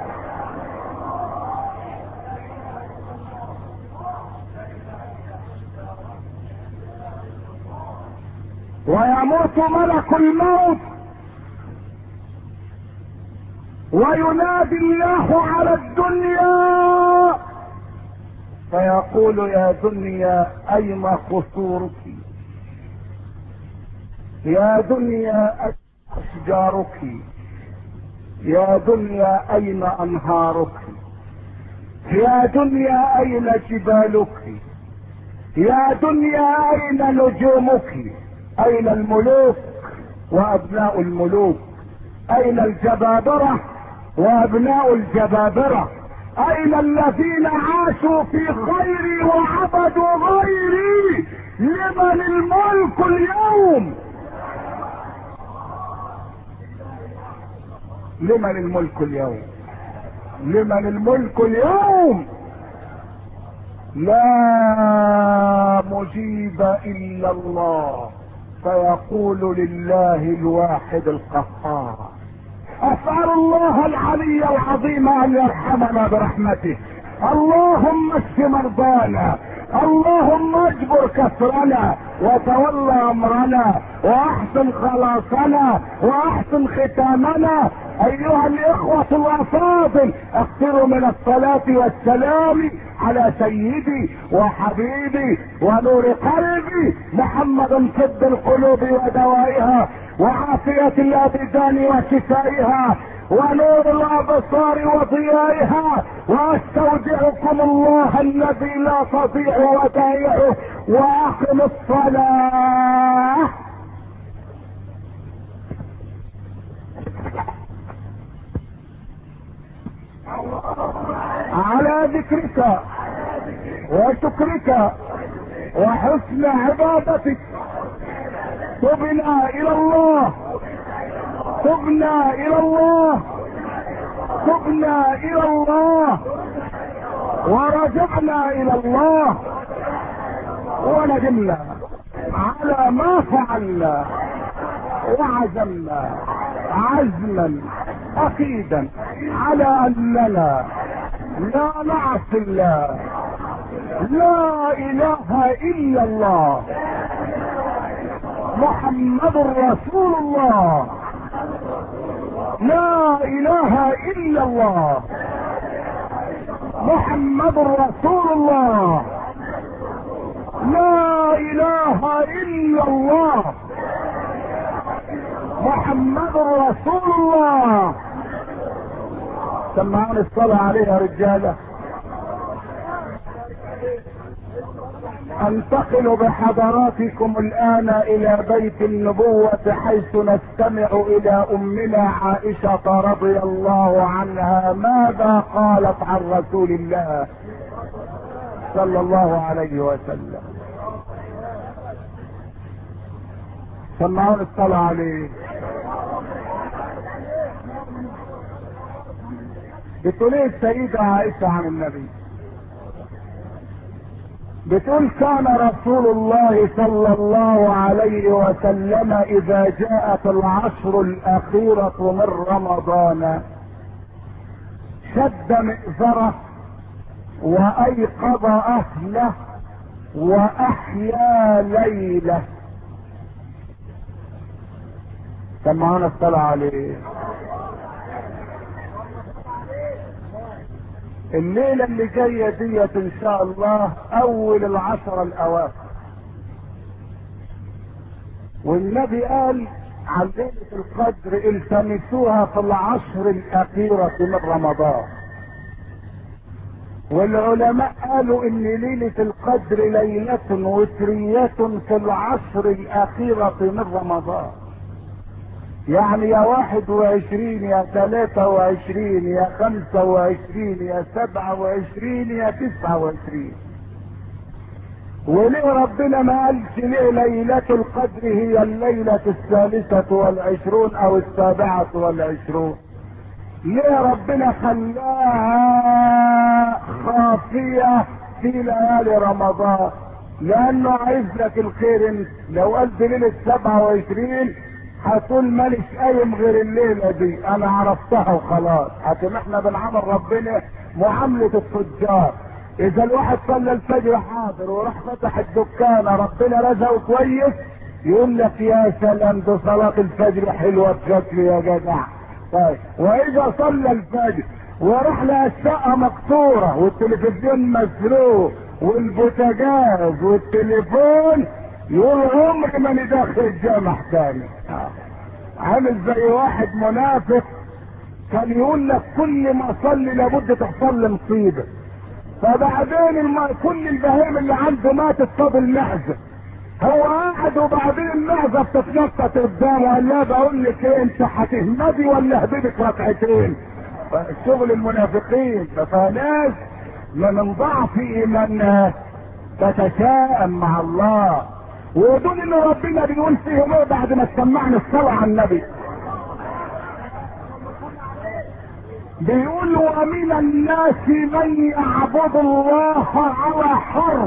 ويموت ملك الموت وينادي الله على الدنيا فيقول يا دنيا اين قصورك، يا دنيا اين اشجارك، يا دنيا اين انهارك، يا دنيا اين جبالك، يا دنيا اين نجومك، اين الملوك وابناء الملوك، اين الجبابرة وابناء الجبابرة، اين الذين عاشوا في خيري وعبدوا غيري، لمن الملك اليوم، لمن الملك اليوم، لمن الملك اليوم، لا مجيب الا الله فيقول لله الواحد القهار. اسأل الله العلي العظيم ان يرحمنا برحمته، اللهم اشف مرضانا، اللهم اجبر كسرنا وتولى امرنا واحسن خلاصنا واحسن ختامنا. ايها الاخوة الافاضل اكثروا من الصلاة والسلام على سيدي وحبيبي ونور قلبي محمد طب القلوب ودوائها وعافية الابدان وشفائها ونور الابصار وضيائها، واستودعكم الله الذي لا تضيع ودائعه، واقم الصلاة. على ذكرك وشكرك وحسن عبادتك تبنا الى الله، تبنا الى الله، تبنا الى الله، ورجعنا الى الله، وندمنا على ما فعلنا وعزمنا عزما اكيدا على اننا لا نعصي الله، لا اله الا الله، محمد رسول الله، لا اله الا الله، محمد رسول الله، لا اله الا الله، محمد رسول الله. سمعوني الصلاة عليه يا رجالة. انتقل بحضراتكم الان الى بيت النبوة حيث نستمع الى امنا عائشة رضي الله عنها ماذا قالت عن رسول الله صلى الله عليه وسلم. سمعوني الصلاة عليه. بتقول ايه السيدة عائشة عن النبي؟ بتقول كان رسول الله صلى الله عليه وسلم اذا جاءت العشر الاخيرة من رمضان شد مئزره وايقظ اهله واحيا ليله. كان معانا الصلاة عليه. الليلة اللي جاية ديت ان شاء الله اول العشر الاواخر، والنبي قال عن ليلة القدر التمسوها في العشر الاخيرة من رمضان، والعلماء قالوا ان ليلة القدر ليلة وترية في العشر الاخيرة من رمضان. يعني يا واحد وعشرين يا ثلاثة وعشرين يا خمسة وعشرين يا سبعة وعشرين يا تسعة وعشرين. وليه ربنا ما قالش ليه ليلة القدر هي الليلة الثالثة والعشرون او السابعة والعشرون؟ ليه ربنا خلاها خافية في ليالي رمضان؟ لانه عايز لك الخير. انت لو قلت ليلة سبعة وعشرين هتقول ماليش قايم غير الليلة دي، انا عرفتها وخلاص. لكن احنا بنعامل ربنا معاملة التجار. اذا الواحد صلى الفجر حاضر وراح فتح الدكانة ربنا رزقه كويس، يقول لك يا سلام ده صلاة الفجر حلوة بشكل يا جدع. طيب واذا صلى الفجر وراح لها الشقة مكسورة والتلفزيون مسروق والبوتاجاز والتليفون، يقول عمري ما ندخل الجامع تاني. عامل زي واحد منافق كان يقول لك كل ما اصلي لابد تحصل لي مصيبه، فبعدين الم... كل البهائم اللي عنده ماتت فاضل معزه، هو قاعد وبعدين المعزه بتتنطط قدامه، قال لا بقول لك ايه انت هتهمدي ولا اهبدك ركعتين؟ شغل المنافقين. فناس من ضعف ايمانها تتشائم مع الله، ودول اللي ربنا بيقول فيهم ايه بعد ما سمعنا الصلاة على النبي؟ بيقول ومن الناس من يعبد الله على حرف،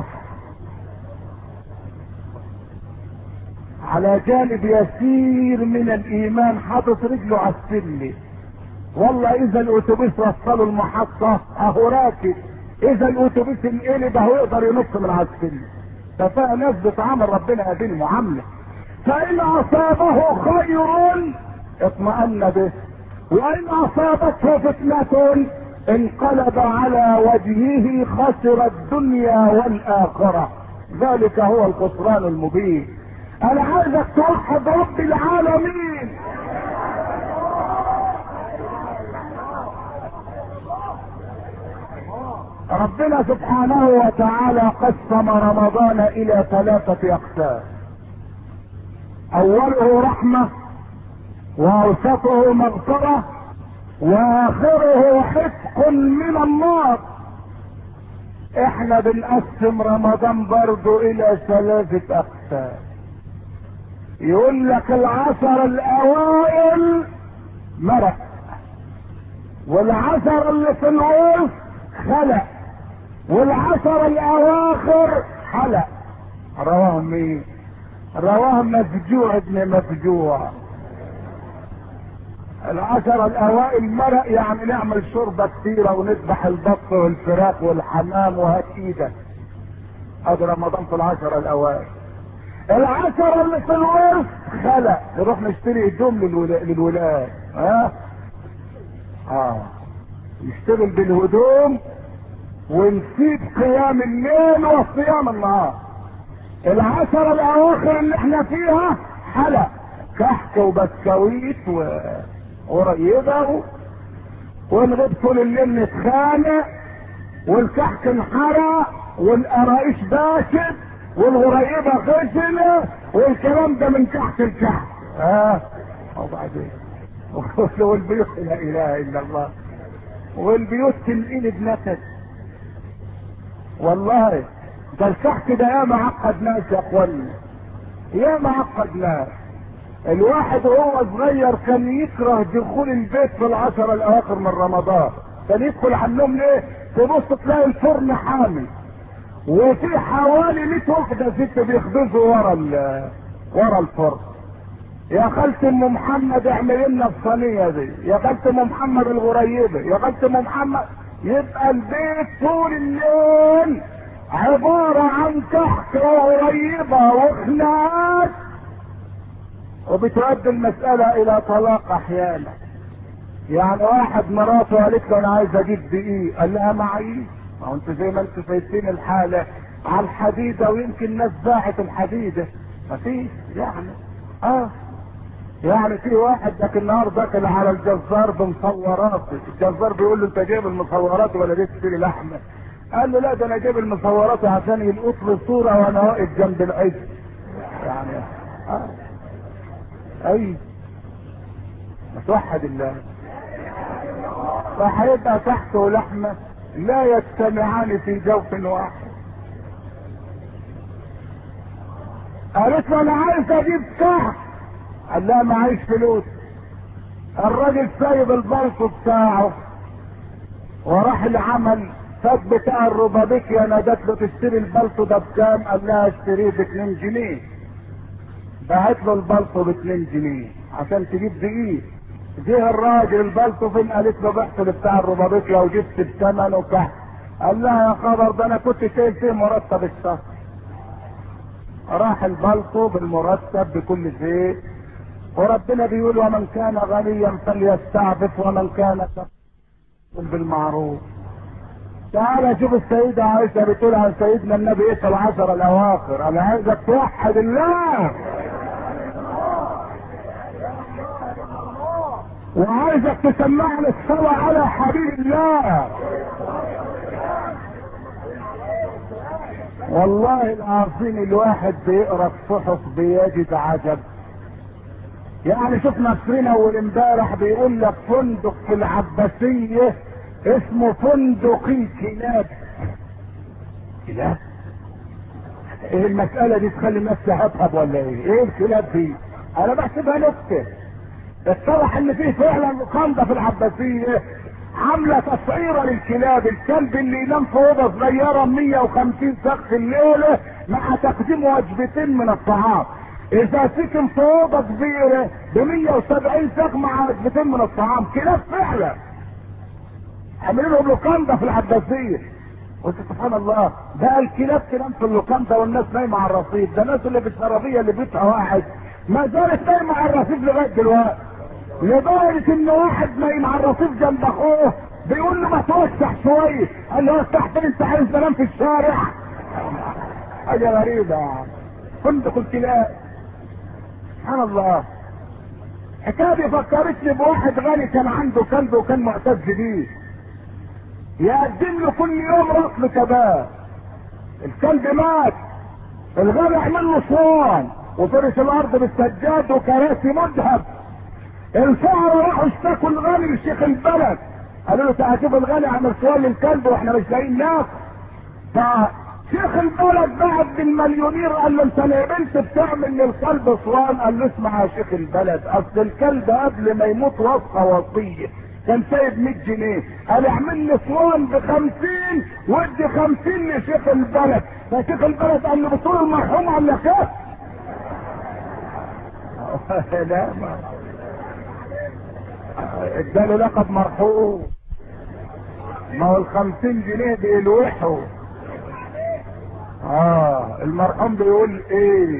على جانب يسير من الايمان، حاطط رجله على السلم. والله اذا الاتوبيس وصلوا المحطة اهو راكب، اذا الاتوبيس انقلب اهو يقدر ينط من على السلم. ففيها ناس بتعامل ربنا هذه المعامله. فان اصابه خير اطمأن به، وان اصابته فتنة انقلب على وجهه خسر الدنيا والاخرة. ذلك هو الخسران المبين. انا عايزك توحد رب العالمين. ربنا سبحانه وتعالى قسم رمضان الى ثلاثة اقسام: اوله رحمة، واوسطه مغفرة، واخره حفظ من النار. احنا بنقسم رمضان برضو الى ثلاثة اقسام. يقول لك العشر الاوائل مرق، والعشر اللي في الوسط خلق، والعشر الاواخر حلق. رواه مين؟ رواه مفجوع ابن مفجوع. العشر الاوائل مرق، يعني نعمل شوربه كتيره ونذبح البط والفراخ والحمام وهات ايدك. هذا رمضان في العشر الاوائل. العشر اللي في الوسط خلق، نروح نشتري هدوم للولا... للولاد. ها اه نشتغل بالهدوم ونسيب قيام الليل وصيام النهار. العشر الاواخر اللي احنا فيها حلق، كحك وبسكويت و... وريبه و... ونغيب طول الليل نتخانق، والكحك انحرق والقرايش باشت والغريبه خشنه والكلام ده من كحك الكحك. ها وبعدين والبيوت لا اله الا الله، والبيوت تنقلب نكد. والله ده الكحك ده يا معقد ناس يا اخوانا، يا معقد ناس. الواحد وهو صغير كان يكره دخول البيت في العشر الاواخر من رمضان. كان يدخل على النوم ليه؟ تبص تلاقي الفرن حامي وفي حوالي مية وحده ست بيخبزوا ورا ورا الفرن. يا خالة ام محمد اعمل لنا الصينيه دي، يا خالة ام محمد الغريبه، يا خالة ام محمد. يبقى البيت طول الليل عباره عن كحك وغريبه وخناقات، وبتؤدي المساله الى طلاق احيانا. يعني واحد مراته قالت له انا عايز اجيب دقيق، قال لها معيش. ما هو انتوا زي ما انتوا شايفين الحاله على الحديده، ويمكن الناس باعت الحديده مفيش يعني. اه يعني في واحد ذاك النهار داخل على الجزار بمصورات، الجزار بيقول له انت جايب المصورات ولا جاي تشتري لحمه؟ قال له لا ده انا جايب المصورات عشان يلقط لي صوره وانا واقف جنب العيش. يعني اه اي توحد الله. فهيبقى تحت ولحمه لا يجتمعان في جوف واحد. قالت له انا عايز اجيب كحك، قال لها معيش فلوس. الراجل سايب البلطو بتاعه وراح العمل، فات بتاع الربابيكيا نادت له تشتري البلطو ده بكام؟ قال لها اشتريه باتنين جنيه. باعت له البلطو باتنين جنيه عشان تجيب دقيق. جه الراجل البلطو فين؟ قالت له بعت بتاع الربابيكيا وجبت بثمنه كحك. قال لها يا خبر ده انا كنت شايل فيه مرتب الشهر. راح البلطو بالمرتب بكل شيء، وربنا بيقول ومن كان غنيا فليستعفف ومن كان بالمعروف. تعالى شوف السيدة عائشة بتقول عن سيدنا النبي ايه في العشر الاواخر. انا عايزك توحد الله وعايزك تسمعني الصلاة على حبيب الله. والله العظيم الواحد بيقرا الصحف بيجد عجب. يعني شوف نصرنا اول امبارح بيقول لك فندق في العباسية اسمه فندق الكلاب. كلاب؟ ايه المسألة دي تخلي الناس تهبهب ولا ايه؟ ايه الكلاب دي؟ انا بحسبها نكتة. اتضح ان فيه فعلا لوكاندا في العباسية عاملة تسعيرة للكلاب. الكلب اللي ينام في اوضة صغيرة مية وخمسين سقف الليلة مع تقديم وجبتين من الطعام. اذا سكن في اوضه كبيره ب مية وسبعين سقف مع وجبتين من الطعام. كلاب فعلا عاملين لهم لوكاندا في العباسيه. قلت سبحان الله، بقى الكلاب تنام في اللوكاندا والناس نايمه على الرصيف. ده الناس اللي في الشرابيه اللي بيتها واحد ما زالت نايمه على الرصيف لغايه دلوقتي، لدرجه ان واحد نايم على الرصيف جنب اخوه بيقول له ما توسع شويه، قال له وسع فين؟ انت عايز تنام في الشارع؟ حاجه غريبه يعني. فندق الكلاب سبحان الله. الحكايه دي فكرتني بواحد غني كان عنده كلب وكان معتز بيه، يقدم له كل يوم رطل كباب. الكلب مات، الغني عمل له صوان وفرش الارض بالسجاد وكراسي مذهب. الفقراء راحوا اشتكوا الغني لشيخ البلد، قالوا له تعال شوف الغني عمل صوان للكلب واحنا مش لاقيين ناس. شيخ البلد بعد بالمليونير قال له انت ليه بنت بتعمل للكلب صوان؟ قال له اسمع يا شيخ البلد، اصل الكلب قبل ما يموت وصى وصيه كان سايب مية جنيه، قال اعمل لي صوان ب خمسين وادي خمسين لشيخ البلد. فشيخ البلد قال له بتقول المرحوم قال لك ايه؟ لا ما اداله لقب مرحوم. ما هو الخمسين جنيه بيلوحوا. اه المرحوم بيقول ايه؟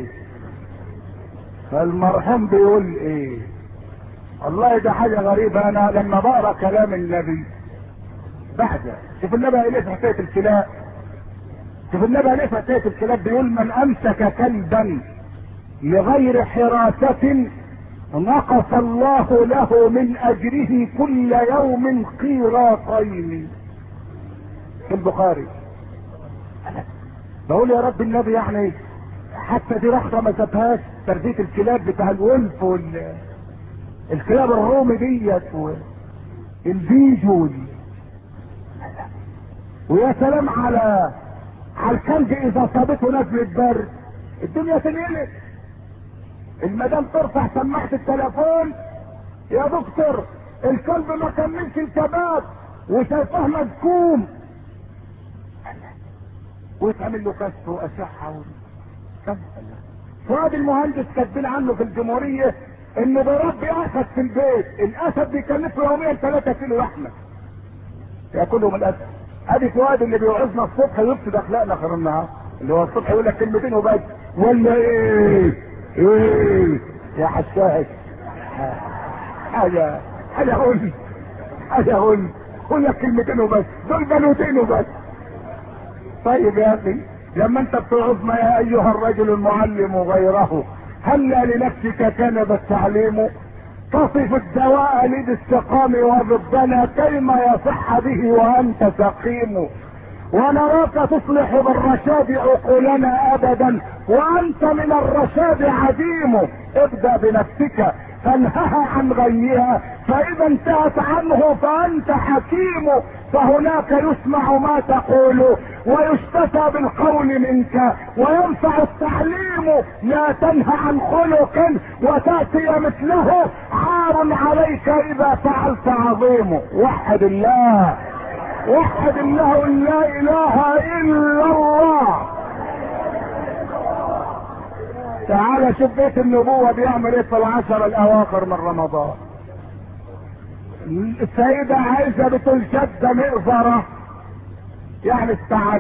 فالمرحوم بيقول ايه؟ والله ده حاجة غريبة. انا لما بقرا كلام النبي بحزن. شوف النبي قال ايه في حكاية الكلاب. شوف النبي قال ايه في حكاية الكلاب. بيقول من امسك كلبا لغير حراسة نقص الله له من اجره كل يوم قيراطين. في البخاري. بقول يا رب النبي يعني حتى دي رحمه ما سابهاش. تربيه الكلاب بتاع الولف وال الكلاب الرومي ديت والبيجو ويا سلام على على الكلب اذا صابته نزله برد الدنيا تنقلب. المدام ترفع سماعه التليفون يا دكتور الكلب ما كملش الكباب وشايفاه مسكوم ويتعمل له كشف واشعه. فؤاد المهندس كاتبين عنه في الجمهوريه انه بربي اسد في البيت، الاسد بيكلف له يوميا ثلاثة كيلو لحمه ياكلهم الاسد. ادي فؤاد اللي بيوعظنا الصبح ويفسد اخلاقنا اخر النهار، اللي هو الصبح يقول لك كلمتين وبس، ولا ايه ايه يا حشاش، حاجه حاجه قول حاجه قول قول لك كلمتين وبس، دول بنوتين وبس. طيب يا اخي لما انت بتوعظنا يا ايها الرجل المعلم غيره، هلا لنفسك كان بالتعليم، تصف الدواء للسقام وضدنا كيما يصح به وانت سقيم، ونراك تصلح بالرشاد عقولنا ابدا وانت من الرشاد عديم. ابدأ بنفسك فانهها عن غيها، فاذا انتهت عنه فانت حكيم، فهناك يسمع ما تقول ويشتفى بالقول منك وينفع التعليم. لا تنهى عن خلق وتأتي مثله، عار عليك اذا فعلت عظيم. وحد الله وحد الله لا اله الا الله. تعال شوف بيت النبوة بيعمل ايه في العشر الاواخر من رمضان. السيدة عائشة بتقول شد مئزرة، يعني استعد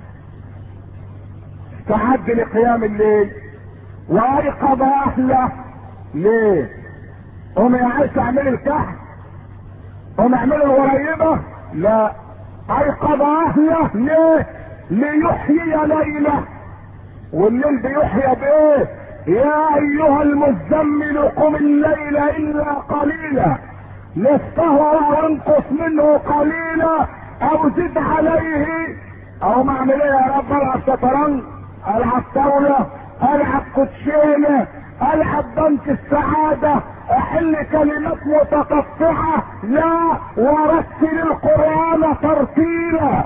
استعد لقيام الليل وايقظ اهله. ليه؟ قوم يا عائشة اعمل الكهف، قوم اعمل الغريبة. لا، ايقظ اهله. ليه؟ ليحيي ليله، والليل بيحيى بايه؟ يا ايها المزمل قم الليل الا قليلا نصفه او انقص منه قليلا او زد عليه. او ما اعمل ايه يا رب؟ العب شطرنج، العب طاوله، العب كوتشينه، العب بنك السعاده، احل كلمات متقطعه. لا، ورتل القران ترتيلا.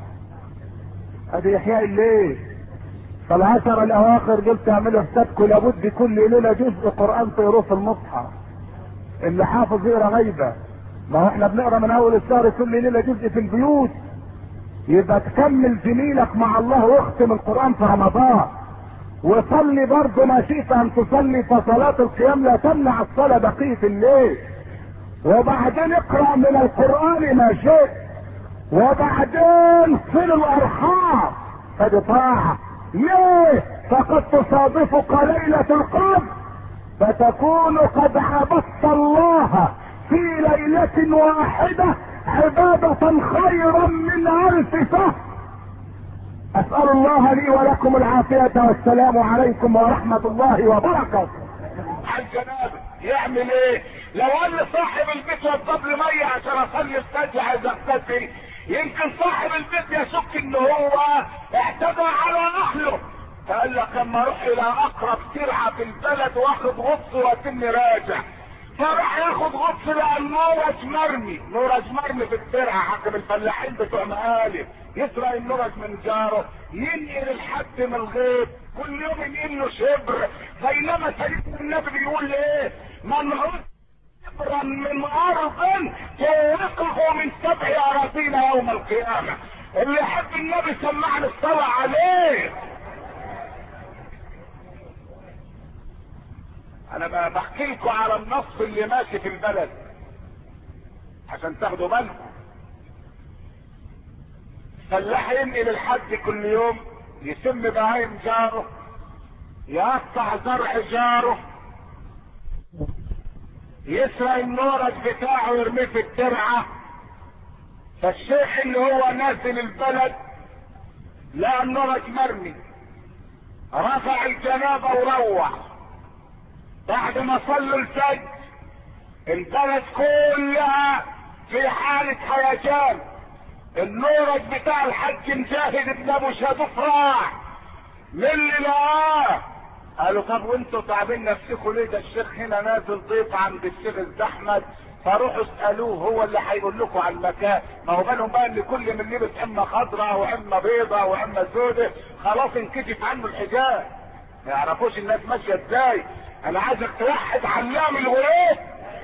ادي احياء الليل. فالعشر الاواخر دول تعملوا حسابكم لابد كل ليله جزء قران تقروه في المصحف. اللي حافظ يقرا غيبه، ما هو احنا بنقرا من اول الشهر كل ليله جزء في البيوت. يبقى تكمل زميلك مع الله واختم القران في رمضان. وصلي برضه ما شئت ان تصلي، فصلاه القيام لا تمنع الصلاه بقيه الليل. وبعدين اقرا من القران ما شئت، وبعدين صل الارحام، فدي طاعه. ليه؟ فقد تصادفك ليلة القدر فتكون قد عبدت الله في ليلة واحدة عبادة خيرا من ألف شهر. أسأل الله لي ولكم العافية، والسلام عليكم ورحمة الله وبركاته. الجنابة يعمل ايه؟ لو قال لي صاحب البيت وضب لي مية عشان اصلي السجدة عايز اغتسل، يمكن صاحب البيت يشك ان هو اعتدى على اهله، فقال لك اما اروح الى اقرب ترعه في البلد واخد غطس واتم راجع، فراح ياخد غطس لقى النورج مرمي، نورج مرمي في الترعه. حكم الفلاحين بتوع مقالب يسرق النورج من جاره، ينقل الحد من الغيط، كل يوم ينقل له شبر. بينما سيدنا النبي بيقول ايه؟ من عد شبرا من ارض فوقه من سبع اراضين يوم القيامه. اللي يحب النبي سمعني الصلاه عليه. انا بحكي لكم على النص اللي ماشي في البلد عشان تاخدوا بالكم. فلاح ينقل الحد كل يوم، يسم بهايم جاره، يقطع زرع جاره، يسرق النورج بتاعه يرميه في الترعه. فالشيخ اللي هو نازل البلد لقى النورج مرمي، رفع الجنابه وروح. بعد ما صلوا الفجر البلد كلها في حالة هيجان. النورج بتاع الحج مجاهد ابن ابو شادوف راح من اللي لقاه. قالوا طب وانتوا تعبين نفسكم ليه؟ ده الشيخ هنا نازل ضيف عند الشيخ الزحمد، فروحوا اسالوه هو اللي هيقول لكم على المكان. ما هو بالهم بقى ان كل من لبس اما خضراء واما بيضاء واما سوداء خلاص انكشف عنه الحجاب، ما يعرفوش الناس ماشيه ازاي. انا عايزك توحد علام الغيوب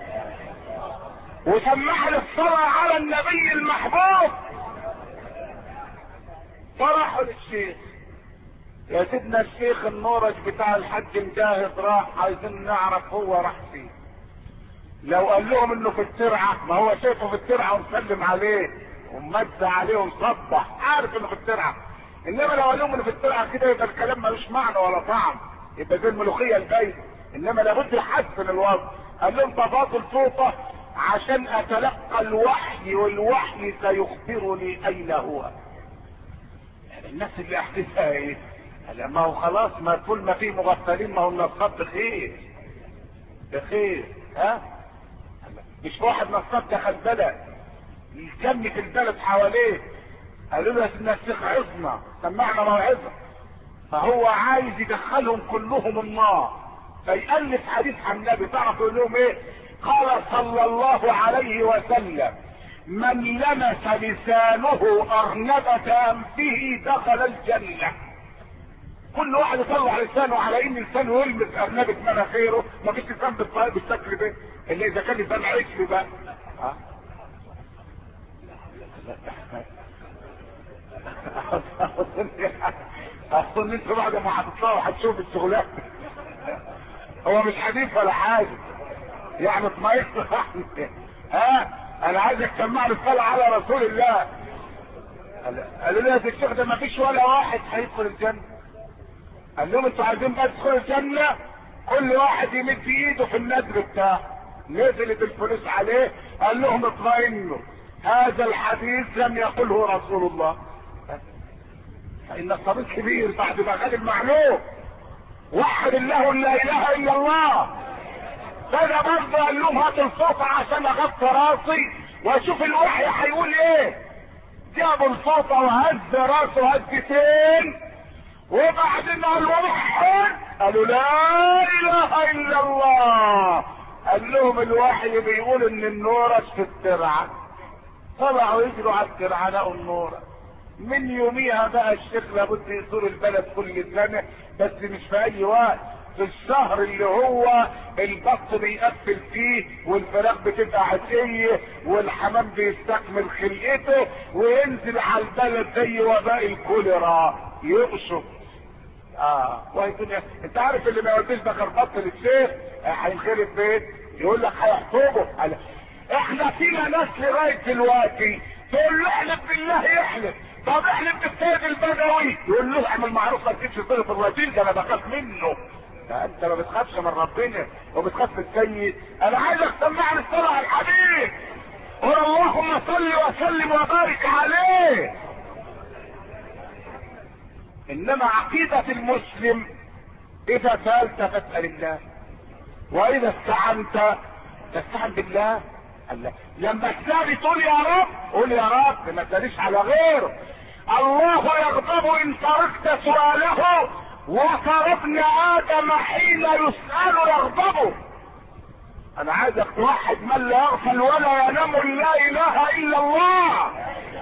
وسمع لي الصلاة على النبي المحبوب. فرحوا للشيخ يا سيدنا الشيخ النورج بتاع الحج مجاهد راح، عايزين نعرف هو راح فين. لو قال لهم انه في الترعه، ما هو شايفه في الترعه ومسلم عليه وممسى عليه ومصبح، عارف انه في الترعه. انما لو قال لهم انه في الترعه كده يبقى الكلام ملوش معنى ولا طعم، يبقى زي الملوخيه البايت. انما لابد يحسن الوضع. قال لهم تفاصل الفوطه عشان اتلقى الوحي، والوحي سيخبرني اين هو. يعني الناس اللي احدثها ايه؟ ما هو خلاص، ما كل ما فيه مغفلين، ما هو النصاب بخير بخير. ها مش واحد نصاب دخل بلد يكمي في البلد حواليه، قالوا له يا سيدنا الشيخ عظنا سمعنا موعظه، فهو عايز يدخلهم كلهم النار، فيألف حديث عن النبي. تعرف يقول لهم ايه؟ قال صلى الله عليه وسلم: من لمس لسانه أرنبة أنفه دخل الجنة. كل واحد يطلع لسانه على ان لسانه يلمس أرنبة مناخيره، ما فيش لسان بالطريق بالشكل ده، اللي اذا كان لسان عشري بقى. ها اظن انتوا بعد ما هتطلعوا هتشوف الشغلات. هو مش حديث ولا حاجه يعني، اطمئن. ها انا عايزك تسمعني الصلاه على رسول الله. قالوا لي يا الشيخ ده ما فيش ولا واحد هيدخل الجنه. قال لهم انتوا عايزين بقى تدخلوا الجنه، كل واحد يمد ايده في النذر بتاعه. نزلت الفلوس عليه، قال لهم اطمئنوا، هذا الحديث لم يقله رسول الله. فإن الطبيب كبير بعد ما خد المعلوم. وحد الله لا اله الا الله. فانا برضه قال لهم هات الفوطه عشان اغطي راسي واشوف الوحي هيقول ايه. جابوا الفوطه وهز راسه هزتين، وبعدين قال وحد، قالوا لا اله الا الله. قال لهم الوحي بيقول ان النورج في الترعه. طلعوا يجروا على الترعه لقوا النورج. من يوميها بقى الشيخ لابد يزور البلد كل سنه، بس مش في اي وقت، في الشهر اللي هو البط بيقفل فيه والفراخ بتبقى عشيه والحمام بيستكمل خلقته، وينزل على البلد زي وباء الكوليرا يقشط. اه وهي انت عارف اللي ما يوديش بكر بط للشيخ هينخرب بيت، يقول لك هيحطوبه. احنا فينا ناس لغايه دلوقتي تقول له احلف بالله يحلف، طب احلف بالسيد البدوي، يقول له اعمل معروف ما تجيبش صله الرجل، ده انا بخاف منه. ده انت ما بتخافش من ربنا وبتخاف من السيد. انا عايزك تسمعني الصلاه على الحبيب، قول اللهم صل وسلم وبارك عليه. انما عقيده المسلم اذا سالت فاسال الله، واذا استعنت تستعن بالله. الله لما تسالي تقول يا رب، قول يا رب، ما تساليش على غيره. الله يغضب ان تركت سؤاله، وترى ابن ادم حين يسال يغضب. انا عايزك توحد من لا يغفل ولا ينام لا اله الا الله.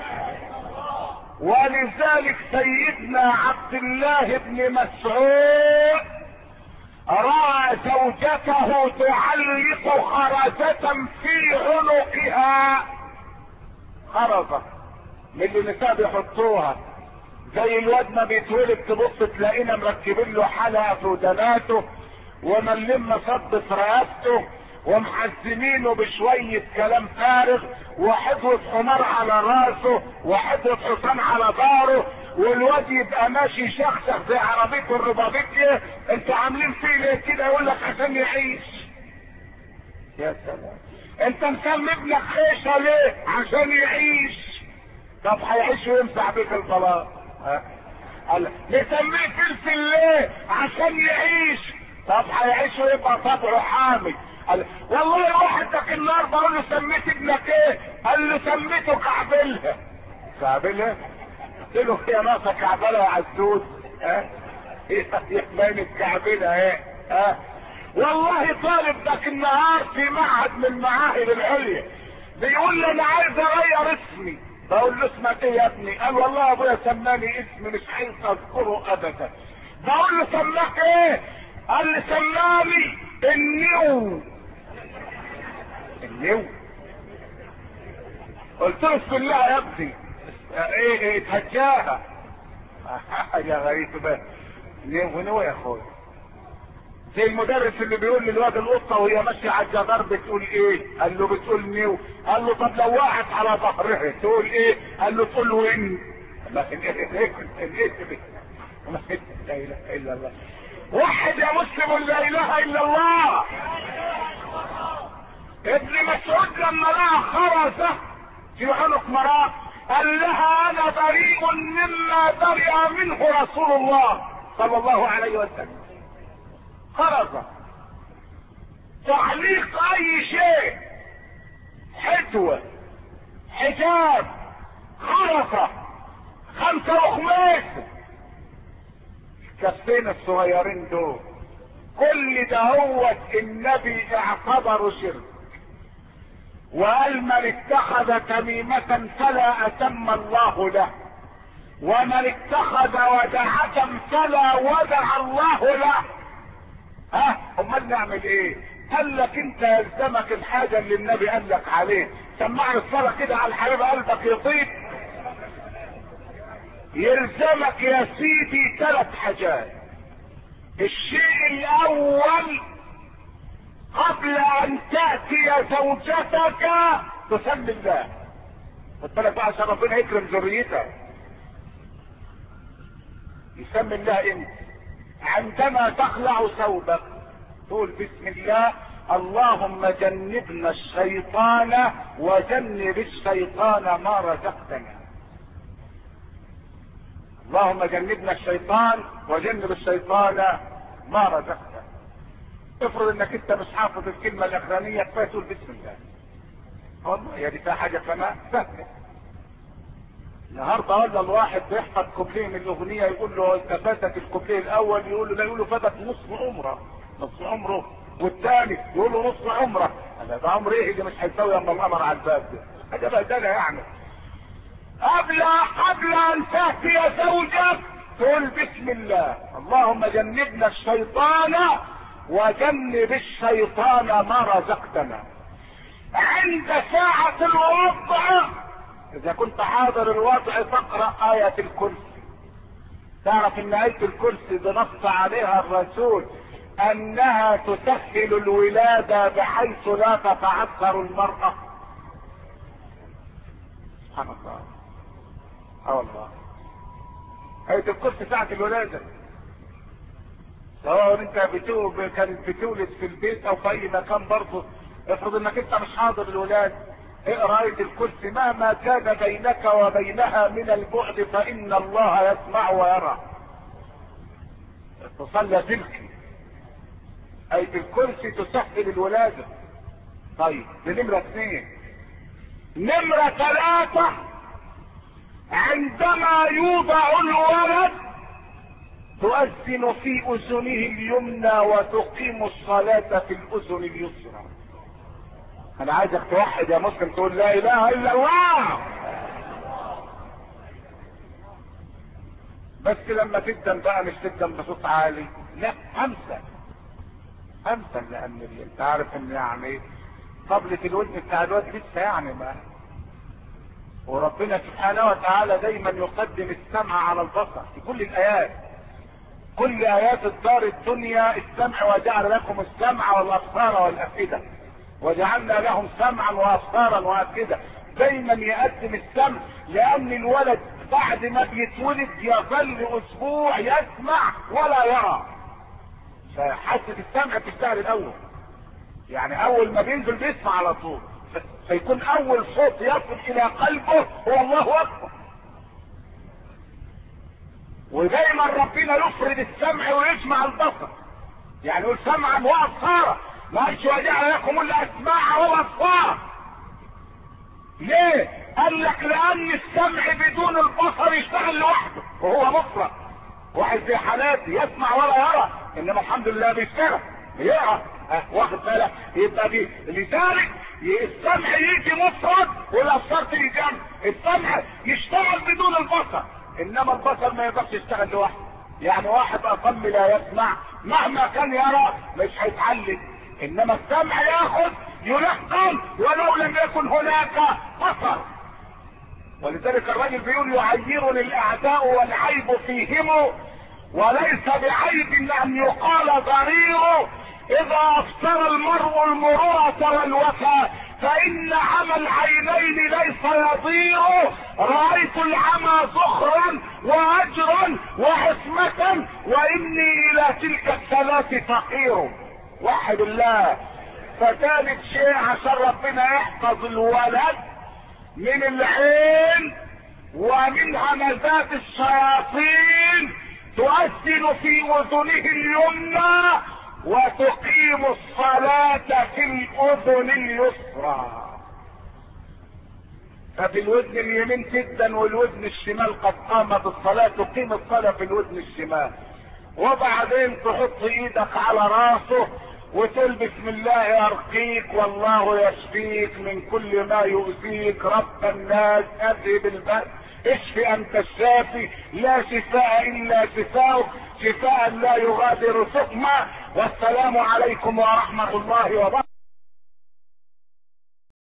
ولذلك سيدنا عبد الله بن مسعود راى زوجته تعلق خرزة في عنقها، خرزة من اللي النساء بيحطوها زي الواد ما بيتولد تبص تلاقينا مركبين له حلقه في ودناته وملم صب في رقبته ومحزمينه بشويه كلام فارغ، وحفظ حمار على راسه وحفظ حصان على ظهره، والواد يبقى ماشي شخشخ زي عربيته الربابيكيه. انتوا عاملين فيه ليه كده؟ يقول لك عشان يعيش. يا سلام، انت مسمي ابنك خيشه ليه؟ عشان يعيش. طب هيعيش ويمسح بيك البلاط. ها قال نسميه فلفل ليه؟ عشان يعيش. طب هيعيش ويبقى طبعه حامي. قال والله واحد ذاك النهار بقول له سميت ابنك ايه؟ قال له سميته كعبلها. كعبلها؟ قلت له يا ناقصه كعبلها يا عزوز. ها يا مان الكعبلها ايه؟ ها والله طالب ذاك النهار في معهد من معاهد العليا بيقول لي انا عايز اغير اسمي. بقول له اسمك ايه يا ابني؟ قال والله ابويا سماني اسم مش عايز اذكره ابدا. بقول له سماك ايه؟ قال لي سماني النيو. النيو؟ قلت له بسم الله يا ابني. ايه ايه اتهجاها. حاجه غريبه بقى. نو نو يا اخويا. زي المدرس اللي بيقول للواد القطه وهي ماشيه على الجدار بتقول ايه؟ قال له بتقول نيو. قال له طب لو وقعت على ظهرها تقول ايه؟ قال له تقول وين. لا اله الا الله. وحد يا مسلم لا اله الا الله. ابن مسعود لما لقى خرزه في عنق مراه قال لها انا بريء مما برئ منه رسول الله صلى الله عليه وسلم. خرزه تعليق اي شيء، حتوه، حجاب، خرزه، خمسه وخميس، الكفين الصغيرين دول كل ده هو النبي اعتبره شرك، وقال من اتخذ تميمة فلا اتم الله له، ومن اتخذ ودعة فلا ودع الله له. ها امال نعمل ايه؟ قال لك انت يلزمك الحاجة اللي النبي قال لك عليه. سمعني الصلاة كده على الحبيب قلبك يطيب. يلزمك يا سيدي ثلاث حاجات. الشيء الاول قبل ان تأتي زوجتك تسمي الله. خد بالك بقى عشان ربنا يكرم ذريتك. يسمي الله انت عندما تخلع ثوبك تقول بسم الله اللهم جنبنا الشيطان وجنب الشيطان ما رزقتنا. اللهم جنبنا الشيطان وجنب الشيطان ما رزقتنا. افرض انك انت مش حافظ الكلمه الاخرانيه كفايه تقول بسم الله. والله يا دي فيها حاجه كمان سهله. النهارده ولا الواحد بيحفظ كوبليه من الاغنيه يقول له انت فاتك الكوبليه الاول، يقول له لا، يقول له فاتك نصف عمره، نصف عمره، والثاني يقول له نصف عمره. انا ده عمر ايه اللي مش هيساوي اما القمر على الباب ده؟ حاجه بهدله يعني. قبل قبل ان تاتي زوجك تقول بسم الله اللهم جنبنا الشيطان وجنب الشيطان ما رزقتنا. عند ساعة الوضع اذا كنت حاضر الوضع تقرأ آية الكرسي. تعرف ان آية الكرسي بنص عليها الرسول انها تسهل الولادة بحيث لا تتعثر المرأة. سبحان الله. اه والله آية الكرسي ساعة الولادة. سواء انت بتو... كانت بتولد في البيت او في اي مكان برضه. افرض انك انت مش حاضر الولاد، اقرا آية الكرسي مهما كان بينك وبينها من البعد فان الله يسمع ويرى. تصلى تلك آية الكرسي تسهل الولادة. طيب دي نمرة اثنين. نمرة ثلاثة عندما يوضع الولد تؤذن في اذنه اليمنى وتقيم الصلاة في الاذن اليسرى. انا عايزك توحد يا مسلم تقول لا اله الا الله. بس لما تدم بقى مش تدم بصوت عالي، لا امسك امسك لان انت عارف ان يعني طبلة الودن بتاع الواد لسه يعني ما. وربنا سبحانه وتعالى دايما يقدم السمع على البصر في كل الايات. كل ايات الدار الدنيا السمع، وجعل لكم السمع والابصار والافئده وجعلنا لهم سمعا وابصارا وافئده. دايما يقدم السمع لان الولد بعد ما بيتولد يظل اسبوع يسمع ولا يرى. فحاسه السمع بتشتغل الاول، يعني اول ما بينزل بيسمع على طول، فيكون اول صوت يصل الى قلبه هو الله اكبر. ودايما ربنا يفرد السمع ويجمع البصر، يعني يقول سمعا وابصارا، ما قالش وجعل لكم الاسماع والابصار. ليه؟ قال لك لان السمع بدون البصر يشتغل لوحده وهو مفرد. واحد زي حالاتي يسمع ولا يرى، انما الحمد لله بيشتغل يقرا. اه واخد بالك؟ يبقى دي لذلك السمع يجي مفرد والابصار تيجي جنب. السمع يشتغل بدون البصر، انما البصر ما يقدرش يشتغل لوحده. يعني واحد اقل لا يسمع مهما كان يرى مش هيتعلم، انما السمع ياخذ يلقن ولو لم يكن هناك بصر. ولذلك الرجل بيقول يعيرني الاعداء والعيب فيهم وليس بعيب ان يقال ضرير اذا افسر المرء المرورة والوفاء، فان عمى العينين ليس يضير. رأيت العمى زخرا واجرا وعصمة، واني الى تلك الثلاث فقير. وحد الله. فثالث شيء عشان ربنا يحفظ الولد من العين ومن همزات الشياطين، تؤذن في اذنه اليمنى وتقيم الصلاة في الاذن اليسرى. ففي الودن اليمين جدا والودن الشمال قد قامت الصلاة، تقيم الصلاة في الودن الشمال. وبعدين تحط ايدك على راسه وتقول بسم الله يرقيك والله يشفيك من كل ما يؤذيك، رب الناس اذهب البأس اشفي انت الشافي لا شفاء الا شفاؤك شفاء لا يغادر سقما. والسلام عليكم ورحمة الله وبركاته.